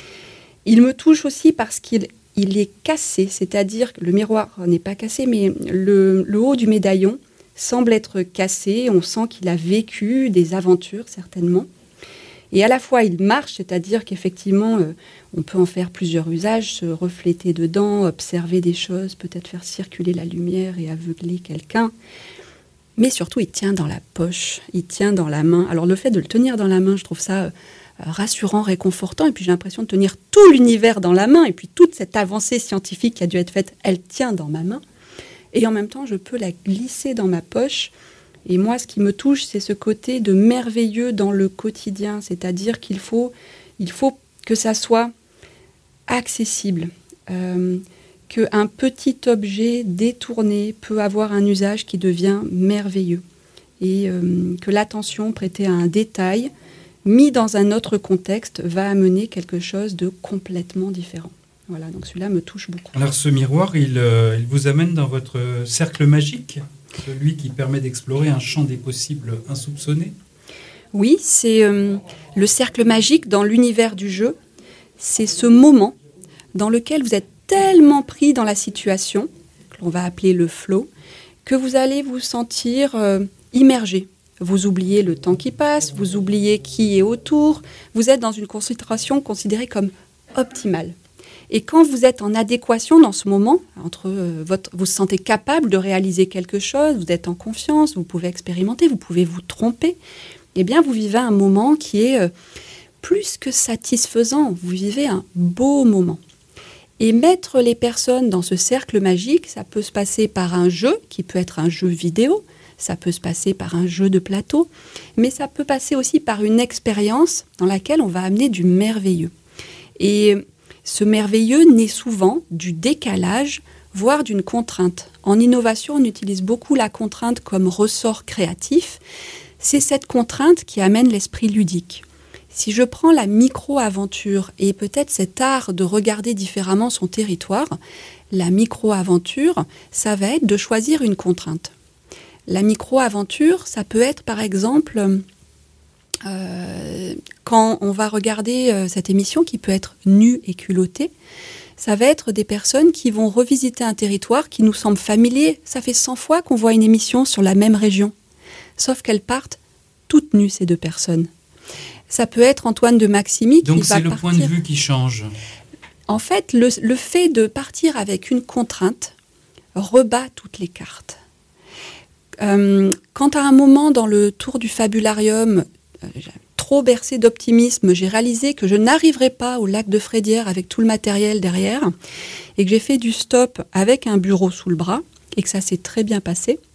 B: Il me touche aussi parce qu'il il est cassé, c'est-à-dire que le miroir n'est pas cassé, mais le, le haut du médaillon semble être cassé. On sent qu'il a vécu des aventures, certainement. Et à la fois, il marche, c'est-à-dire qu'effectivement, euh, on peut en faire plusieurs usages, se refléter dedans, observer des choses, peut-être faire circuler la lumière et aveugler quelqu'un. Mais surtout, il tient dans la poche, il tient dans la main. Alors le fait de le tenir dans la main, je trouve ça... Euh, rassurant, réconfortant, et puis j'ai l'impression de tenir tout l'univers dans la main, et puis toute cette avancée scientifique qui a dû être faite, elle tient dans ma main, et en même temps, je peux la glisser dans ma poche, et moi, ce qui me touche, c'est ce côté de merveilleux dans le quotidien, c'est-à-dire qu'il faut, il faut que ça soit accessible, euh, qu'un petit objet détourné peut avoir un usage qui devient merveilleux, et euh, que l'attention prêtée à un détail mis dans un autre contexte, va amener quelque chose de complètement différent. Voilà, donc celui-là me touche beaucoup.
A: Alors ce miroir, il, euh, il vous amène dans votre cercle magique, celui qui permet d'explorer un champ des possibles insoupçonnés.
B: Oui, c'est euh, le cercle magique dans l'univers du jeu. C'est ce moment dans lequel vous êtes tellement pris dans la situation, que l'on va appeler le flow, que vous allez vous sentir euh, immergé. Vous oubliez le temps qui passe, vous oubliez qui est autour, vous êtes dans une concentration considérée comme optimale. Et quand vous êtes en adéquation dans ce moment, entre euh, votre, vous vous sentez capable de réaliser quelque chose, vous êtes en confiance, vous pouvez expérimenter, vous pouvez vous tromper, eh bien vous vivez un moment qui est euh, plus que satisfaisant, vous vivez un beau moment. Et mettre les personnes dans ce cercle magique, ça peut se passer par un jeu, qui peut être un jeu vidéo, ça peut se passer par un jeu de plateau, mais ça peut passer aussi par une expérience dans laquelle on va amener du merveilleux. Et ce merveilleux naît souvent du décalage, voire d'une contrainte. En innovation, on utilise beaucoup la contrainte comme ressort créatif. C'est cette contrainte qui amène l'esprit ludique. Si je prends la micro-aventure et peut-être cet art de regarder différemment son territoire, la micro-aventure, ça va être de choisir une contrainte. La micro-aventure, ça peut être par exemple, euh, quand on va regarder euh, cette émission qui peut être nue et culottée, ça va être des personnes qui vont revisiter un territoire qui nous semble familier. Ça fait cent fois qu'on voit une émission sur la même région, sauf qu'elles partent toutes nues, ces deux personnes. Ça peut être Antoine de Maximi qui va partir...
A: Donc c'est le point de vue qui change.
B: En fait, le, le fait de partir avec une contrainte rebat toutes les cartes. Euh, quand à un moment dans le tour du fabularium, euh, trop bercé d'optimisme, j'ai réalisé que je n'arriverais pas au lac de Frédière avec tout le matériel derrière et que j'ai fait du stop avec un bureau sous le bras et que ça s'est très bien passé,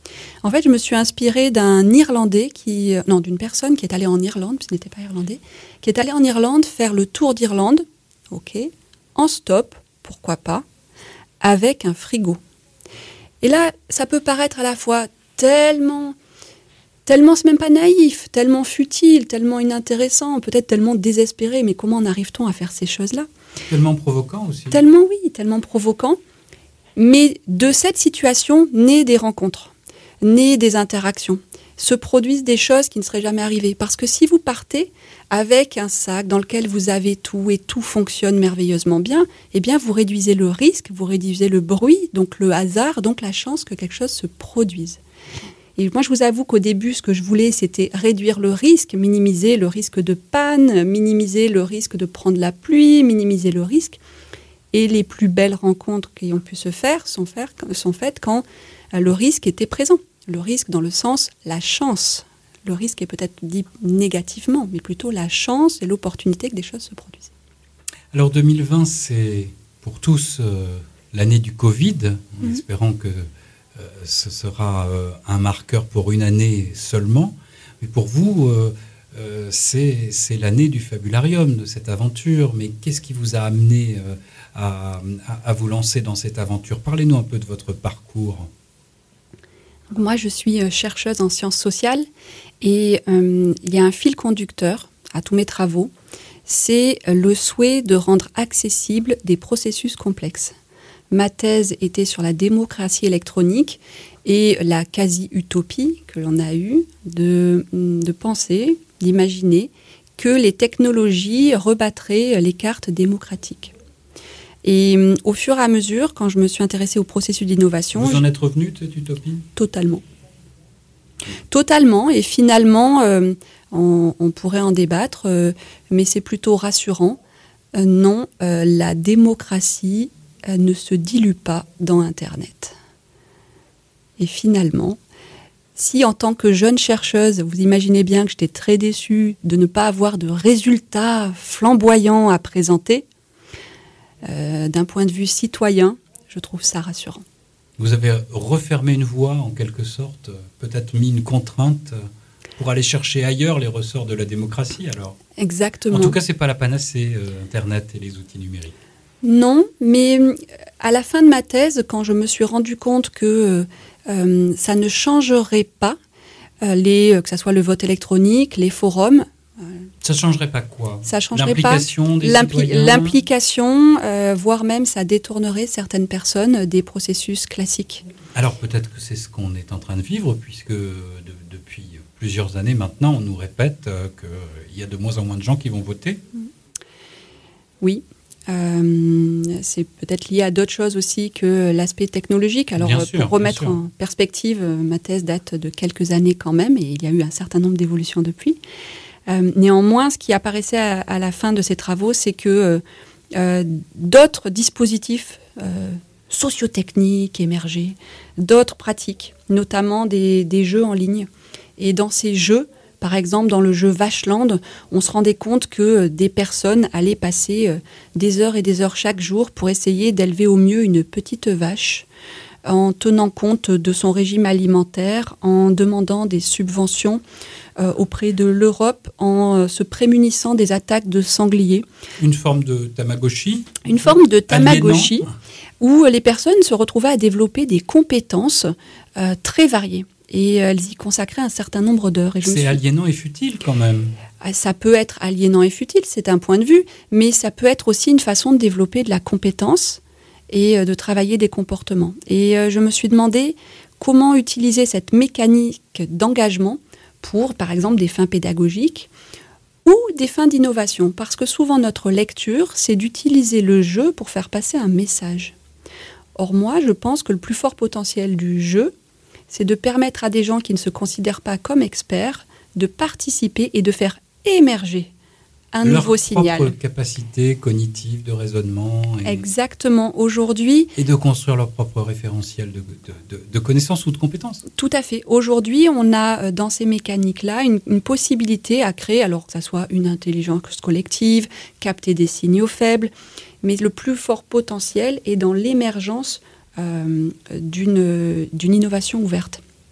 B: En fait, je me suis inspirée d'un Irlandais qui, euh, non, d'une personne qui est allée en Irlande, puisqu'il n'était pas irlandais, qui est allée en Irlande faire le tour d'Irlande, ok, en stop, pourquoi pas, avec un frigo. Et là, ça peut paraître à la fois tellement, tellement, c'est même pas naïf, tellement futile, tellement inintéressant, peut-être tellement désespéré, mais comment en arrive-t-on à faire ces choses-là ?
A: Tellement provoquant aussi.
B: Tellement oui, tellement provoquant. Mais de cette situation naissent des rencontres, naissent des interactions, se produisent des choses qui ne seraient jamais arrivées. Parce que si vous partez avec un sac dans lequel vous avez tout et tout fonctionne merveilleusement bien, eh bien vous réduisez le risque, vous réduisez le bruit, donc le hasard, donc la chance que quelque chose se produise. Et moi, je vous avoue qu'au début, ce que je voulais, c'était réduire le risque, minimiser le risque de panne, minimiser le risque de prendre la pluie, minimiser le risque. Et les plus belles rencontres qui ont pu se faire sont, faire, sont faites quand le risque était présent. Le risque dans le sens, la chance. Le risque est peut-être dit négativement, mais plutôt la chance et l'opportunité que des choses se produisent.
A: Alors deux mille vingt, c'est pour tous euh, l'année du Covid, en
B: Mmh.
A: espérant que euh, ce sera euh, un marqueur pour une année seulement. Mais pour vous, euh, euh, c'est, c'est l'année du fabularium, de cette aventure. Mais qu'est-ce qui vous a amené euh, à, à, à vous lancer dans cette aventure ? Parlez-nous un peu de votre parcours.
B: Moi, je suis chercheuse en sciences sociales et euh, il y a un fil conducteur à tous mes travaux, c'est le souhait de rendre accessibles des processus complexes. Ma thèse était sur la démocratie électronique et la quasi-utopie que l'on a eue de, de penser, d'imaginer que les technologies rebattraient les cartes démocratiques. Et euh, au fur et à mesure, quand je me suis intéressée au processus d'innovation...
A: Vous en êtes revenu de cette utopie ?
B: Totalement. Totalement. Et finalement, euh, on, on pourrait en débattre, euh, mais c'est plutôt rassurant. Euh, non, euh, la démocratie euh, ne se dilue pas dans Internet. Et finalement, si en tant que jeune chercheuse, vous imaginez bien que j'étais très déçue de ne pas avoir de résultats flamboyants à présenter, Euh, d'un point de vue citoyen, je trouve ça rassurant.
A: Vous avez refermé une voie, en quelque sorte, peut-être mis une contrainte pour aller chercher ailleurs les ressorts de la démocratie, alors ?
B: Exactement.
A: En tout cas, ce n'est pas la panacée, euh, Internet et les outils numériques.
B: Non, mais à la fin de ma thèse, quand je me suis rendu compte que euh, ça ne changerait pas, euh, les, que ce soit le vote électronique, les forums,
A: ça ne changerait pas quoi ?
B: Ça changerait
A: L'implication
B: pas
A: des
B: l'impli-
A: citoyens ?
B: L'implication, euh, voire même ça détournerait certaines personnes des processus classiques.
A: Alors peut-être que c'est ce qu'on est en train de vivre, puisque de, depuis plusieurs années maintenant, on nous répète euh, qu'il y a de moins en moins de gens qui vont voter.
B: Oui. Euh, c'est peut-être lié à d'autres choses aussi que l'aspect technologique. Alors,
A: Bien
B: euh,
A: sûr,
B: pour remettre
A: bien sûr.
B: en perspective, euh, ma thèse date de quelques années quand même, et il y a eu un certain nombre d'évolutions depuis. Euh, néanmoins, ce qui apparaissait à, à la fin de ces travaux, c'est que euh, euh, d'autres dispositifs euh, sociotechniques émergeaient, d'autres pratiques, notamment des, des jeux en ligne. Et dans ces jeux, par exemple, dans le jeu Vacheland, on se rendait compte que des personnes allaient passer euh, des heures et des heures chaque jour pour essayer d'élever au mieux une petite vache, en tenant compte de son régime alimentaire, en demandant des subventions euh, auprès de l'Europe, en euh, se prémunissant des attaques de sangliers.
A: Une forme de Tamagotchi ?
B: Une forme de Tamagotchi
A: Aliénant.
B: où les personnes se retrouvaient à développer des compétences euh, très variées. Et elles y consacraient un certain nombre d'heures. Et je me
A: C'est
B: suis-
A: aliénant et futile quand même.
B: Ça peut être aliénant et futile, c'est un point de vue, mais ça peut être aussi une façon de développer de la compétence et euh, de travailler des comportements. Et euh, je me suis demandé comment utiliser cette mécanique d'engagement pour, par exemple, des fins pédagogiques ou des fins d'innovation. Parce que souvent, notre lecture, c'est d'utiliser le jeu pour faire passer un message. Or, moi, je pense que le plus fort potentiel du jeu, c'est de permettre à des gens qui ne se considèrent pas comme experts de participer et de faire émerger un
A: Leur
B: nouveau signal.
A: propre capacité cognitive de raisonnement et,
B: Exactement. Aujourd'hui,
A: et de construire leur propre référentiel de, de, de, de connaissances ou de compétences.
B: tout à fait. Aujourd'hui, on a euh, dans ces mécaniques-là une, une possibilité à créer, alors que ça soit une intelligence collective, capter des signaux faibles, mais le plus fort potentiel est dans l'émergence euh, d'une, d'une innovation ouverte.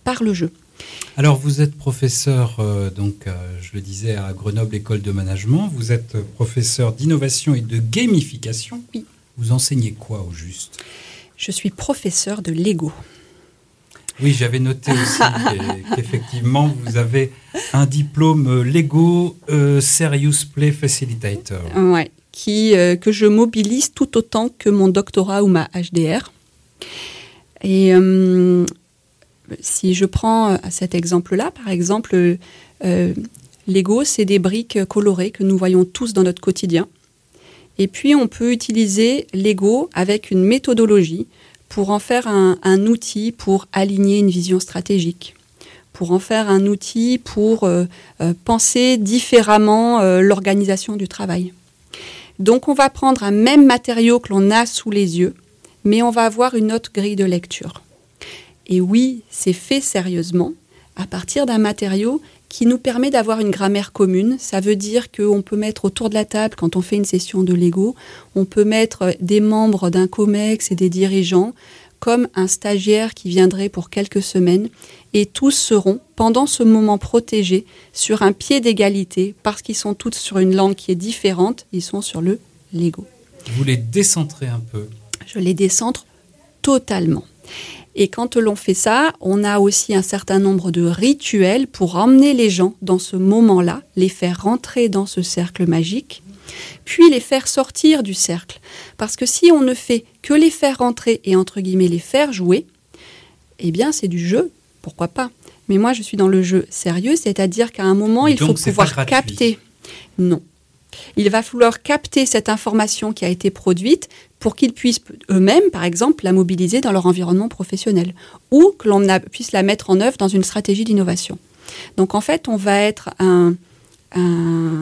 B: par le jeu.
A: Alors, vous êtes professeur, euh, donc, euh, je le disais, à Grenoble École de Management. Vous êtes professeur d'innovation et de gamification.
B: Oui.
A: Vous enseignez quoi au juste ?
B: Je suis professeur de Lego.
A: Oui, j'avais noté aussi qu'e- qu'effectivement, vous avez un diplôme Lego euh, Serious Play Facilitator.
B: Ouais, qui, euh, que je mobilise tout autant que mon doctorat ou ma H D R. Et euh, si je prends euh, cet exemple-là, par exemple, euh, Lego, c'est des briques colorées que nous voyons tous dans notre quotidien. Et puis, on peut utiliser Lego avec une méthodologie pour en faire un, un outil pour aligner une vision stratégique, pour en faire un outil pour euh, euh, penser différemment euh, l'organisation du travail. Donc, on va prendre un même matériau que l'on a sous les yeux, mais on va avoir une autre grille de lecture. Et oui, c'est fait sérieusement à partir d'un matériau qui nous permet d'avoir une grammaire commune. Ça veut dire qu'on peut mettre autour de la table, quand on fait une session de Lego, on peut mettre des membres d'un COMEX et des dirigeants comme un stagiaire qui viendrait pour quelques semaines, et tous seront, pendant ce moment protégé, sur un pied d'égalité, parce qu'ils sont tous sur une langue qui est différente, ils sont sur le Lego.
A: Vous les décentrez un peu.
B: Je les décentre totalement. Et quand l'on fait ça, on a aussi un certain nombre de rituels pour emmener les gens dans ce moment-là, les faire rentrer dans ce cercle magique, puis les faire sortir du cercle. Parce que si on ne fait que les faire rentrer et, entre guillemets, les faire jouer, eh bien, c'est du jeu, pourquoi pas. Mais moi, je suis dans le jeu sérieux, c'est-à-dire qu'à un moment, il
A: Donc,
B: faut
A: c'est
B: pouvoir
A: pas gratuit.
B: capter. Non. Il va falloir capter cette information qui a été produite pour qu'ils puissent eux-mêmes, par exemple, la mobiliser dans leur environnement professionnel ou que l'on a, puisse la mettre en œuvre dans une stratégie d'innovation. Donc, en fait, on va être un, un,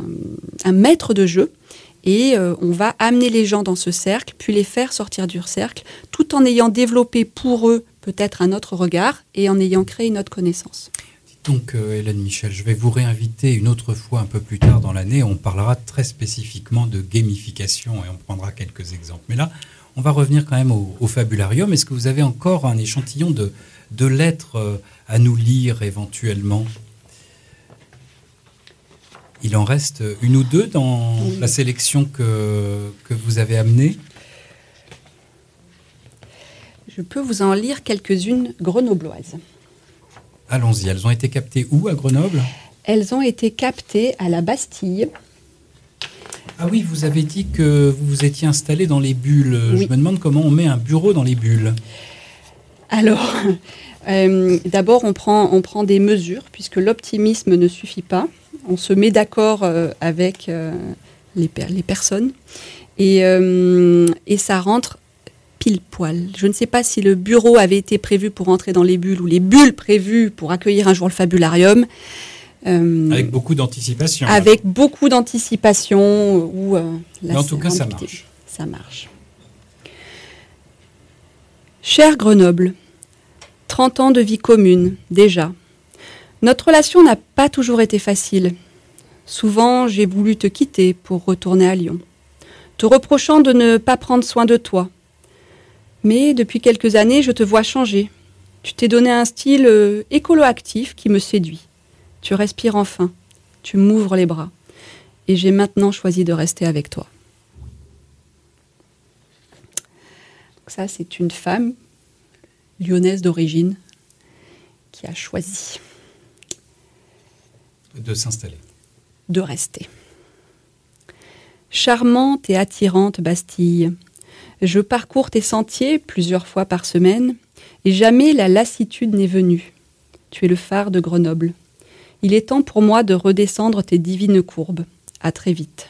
B: un maître de jeu et euh, on va amener les gens dans ce cercle, puis les faire sortir du cercle, tout en ayant développé pour eux peut-être un autre regard et en ayant créé une autre connaissance.
A: Donc, euh, Hélène Michel, je vais vous réinviter une autre fois un peu plus tard dans l'année. On parlera très spécifiquement de gamification et on prendra quelques exemples. Mais là, on va revenir quand même au, au fabularium. Est-ce que vous avez encore un échantillon de, de lettres euh, à nous lire éventuellement ? Il en reste une ou deux dans
B: Oui.
A: la sélection que, que vous avez amenée.
B: Je peux vous en lire quelques-unes grenobloises.
A: Allons-y, elles ont été captées où à Grenoble ?
B: Elles ont été captées à la Bastille.
A: Ah oui, vous avez dit que vous vous étiez installé dans les bulles.
B: Oui.
A: Je me demande comment on met un bureau dans les bulles.
B: Alors, euh, d'abord, on prend, on prend des mesures, puisque l'optimisme ne suffit pas. On se met d'accord euh, avec euh, les, per- les personnes et, euh, et ça rentre pile poil. Je ne sais pas si le bureau avait été prévu pour entrer dans les bulles ou les bulles prévues pour accueillir un jour le fabularium. Euh,
A: Avec beaucoup d'anticipation.
B: avec beaucoup d'anticipation. Ou, euh, là,
A: Mais en
B: c'est
A: tout cas, ça
B: rempli.
A: marche.
B: Ça marche. Cher Grenoble, trente ans de vie commune, déjà. Notre relation n'a pas toujours été facile. Souvent, j'ai voulu te quitter pour retourner à Lyon, te reprochant de ne pas prendre soin de toi. Mais depuis quelques années, je te vois changer. Tu t'es donné un style euh, écolo-actif qui me séduit. Tu respires enfin, tu m'ouvres les bras. Et j'ai maintenant choisi de rester avec toi. Donc ça, c'est une femme lyonnaise d'origine qui a choisi
A: De s'installer.
B: de rester. Charmante et attirante Bastille, je parcours tes sentiers plusieurs fois par semaine et jamais la lassitude n'est venue. Tu es le phare de Grenoble. Il est temps pour moi de redescendre tes divines courbes. À très vite.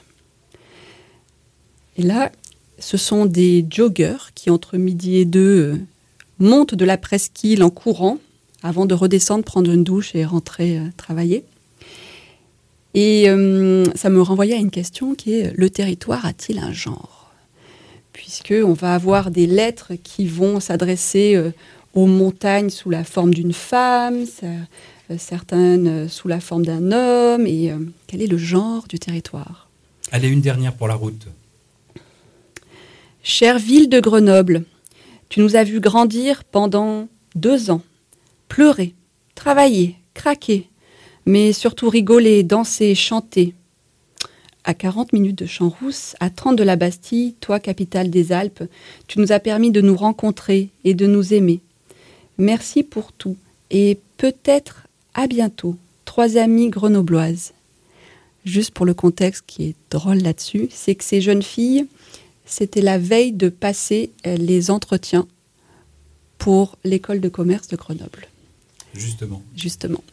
B: Et là, ce sont des joggers qui, entre midi et deux, euh, montent de la presqu'île en courant avant de redescendre, prendre une douche et rentrer euh, travailler. Et euh, ça me renvoyait à une question qui est: le territoire a-t-il un genre ? Puisqu'on va avoir des lettres qui vont s'adresser euh, aux montagnes sous la forme d'une femme, ça, euh, certaines euh, sous la forme d'un homme. Et euh, quel est le genre du territoire ?
A: Allez, une dernière pour la route.
B: Chère ville de Grenoble, tu nous as vu grandir pendant deux ans, pleurer, travailler, craquer, mais surtout rigoler, danser, chanter. À quarante minutes de Champs-Rousse, à trente de la Bastille, toi, capitale des Alpes, tu nous as permis de nous rencontrer et de nous aimer. Merci pour tout et peut-être à bientôt, trois amies grenobloises. Juste pour le contexte qui est drôle là-dessus, c'est que ces jeunes filles, c'était la veille de passer les entretiens pour l'école de commerce de Grenoble.
A: Justement.
B: Justement.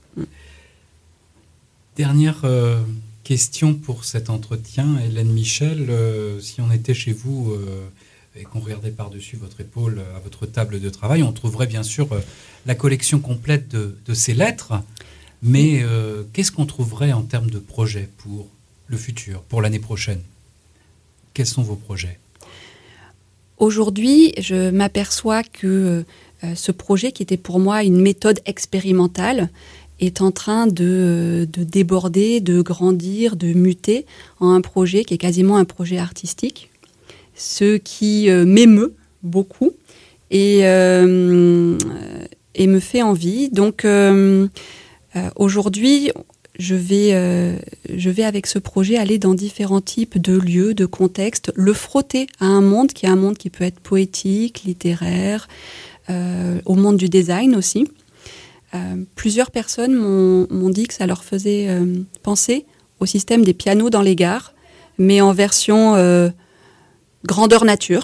A: Dernière euh, question pour cet entretien, Hélène Michel. Euh, si on était chez vous euh, et qu'on regardait par-dessus votre épaule euh, à votre table de travail, on trouverait bien sûr euh, la collection complète de, de ces lettres. Mais euh, qu'est-ce qu'on trouverait en termes de projets pour le futur, pour l'année prochaine ? Quels sont vos projets ?
B: Aujourd'hui, je m'aperçois que euh, ce projet, qui était pour moi une méthode expérimentale, est en train de, de déborder, de grandir, de muter en un projet qui est quasiment un projet artistique, ce qui euh, m'émeut beaucoup et, euh, et me fait envie. Donc euh, euh, aujourd'hui, je vais, euh, je vais avec ce projet aller dans différents types de lieux, de contextes, le frotter à un monde qui est un monde qui peut être poétique, littéraire, euh, au monde du design aussi. Euh, plusieurs personnes m'ont, m'ont dit que ça leur faisait euh, penser au système des pianos dans les gares, mais en version euh, grandeur nature.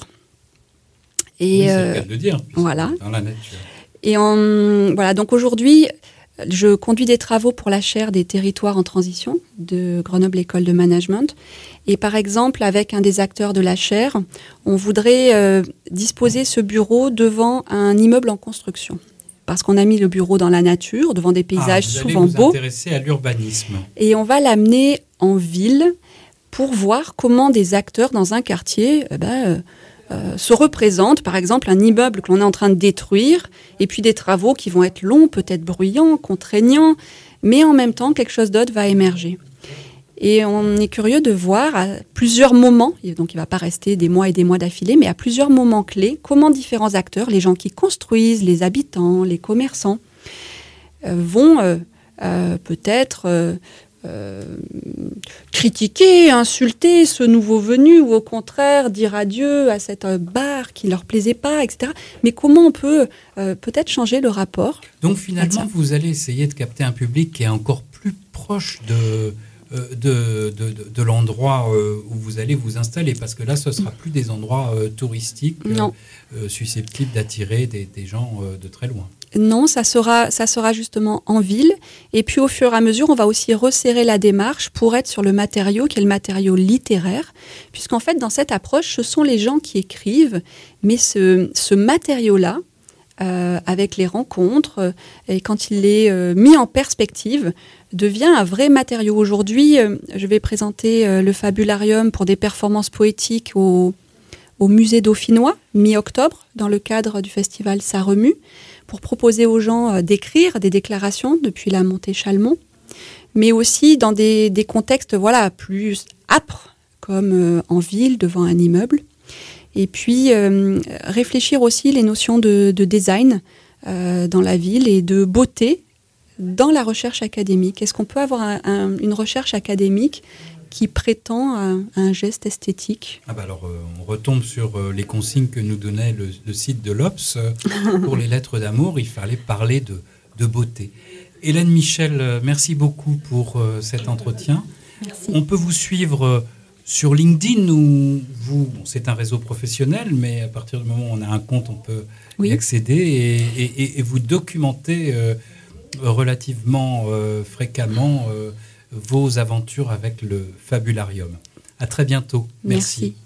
B: Et,
A: oui, c'est
B: euh,
A: le cas de le dire,
B: voilà.
A: Dans la nature.
B: Et en, voilà, donc aujourd'hui, je conduis des travaux pour la chaire des territoires en transition de Grenoble École de Management. Et par exemple, avec un des acteurs de la chaire, on voudrait euh, disposer ce bureau devant un immeuble en construction. Parce qu'on a mis le bureau dans la nature, devant des paysages
A: ah, vous
B: souvent
A: allez vous
B: beaux.
A: Intéresser à l'urbanisme.
B: Et on va l'amener en ville pour voir comment des acteurs dans un quartier eh ben, euh, euh, se représentent. Par exemple, un immeuble que l'on est en train de détruire, et puis des travaux qui vont être longs, peut-être bruyants, contraignants, mais en même temps, quelque chose d'autre va émerger. Et on est curieux de voir à plusieurs moments, donc il ne va pas rester des mois et des mois d'affilée, mais à plusieurs moments clés, comment différents acteurs, les gens qui construisent, les habitants, les commerçants, euh, vont euh, euh, peut-être euh, euh, critiquer, insulter ce nouveau venu, ou au contraire dire adieu à cette bar qui ne leur plaisait pas, et cetera. Mais comment on peut euh, peut-être changer le rapport ?
A: Donc finalement, vous allez essayer de capter un public qui est encore plus proche de... De, de, de, de l'endroit où vous allez vous installer, parce que là, ce ne sera plus des endroits euh, touristiques euh, euh, susceptibles d'attirer des, des gens euh, de très loin.
B: Non, ça sera, ça sera justement en ville. Et puis, au fur et à mesure, on va aussi resserrer la démarche pour être sur le matériau, qui est le matériau littéraire, puisqu'en fait, dans cette approche, ce sont les gens qui écrivent, mais ce, ce matériau-là, Euh, avec les rencontres, euh, et quand il est euh, mis en perspective, devient un vrai matériau. Aujourd'hui, euh, je vais présenter euh, le Fabularium pour des performances poétiques au, au musée dauphinois, mi-octobre, dans le cadre du festival Ça remue, pour proposer aux gens euh, d'écrire des déclarations depuis la montée Chalmont, mais aussi dans des, des contextes voilà, plus âpres, comme euh, en ville, devant un immeuble. Et puis, euh, réfléchir aussi les notions de, de design euh, dans la ville et de beauté dans la recherche académique. Est-ce qu'on peut avoir un, un, une recherche académique qui prétend à, à un geste esthétique ?
A: Ah bah alors, euh, on retombe sur euh, les consignes que nous donnait le, le site de l'O P S. Euh, pour les lettres d'amour, il fallait parler de, de beauté. Hélène Michel, euh, merci beaucoup pour euh, cet entretien.
B: Merci.
A: On peut vous suivre... Euh, Sur LinkedIn, où vous, bon, c'est un réseau professionnel, mais à partir du moment où on a un compte, on peut
B: oui.
A: y accéder et, et, et vous documenter euh, relativement euh, fréquemment euh, vos aventures avec le Fabularium. À très bientôt. Merci.
B: Merci.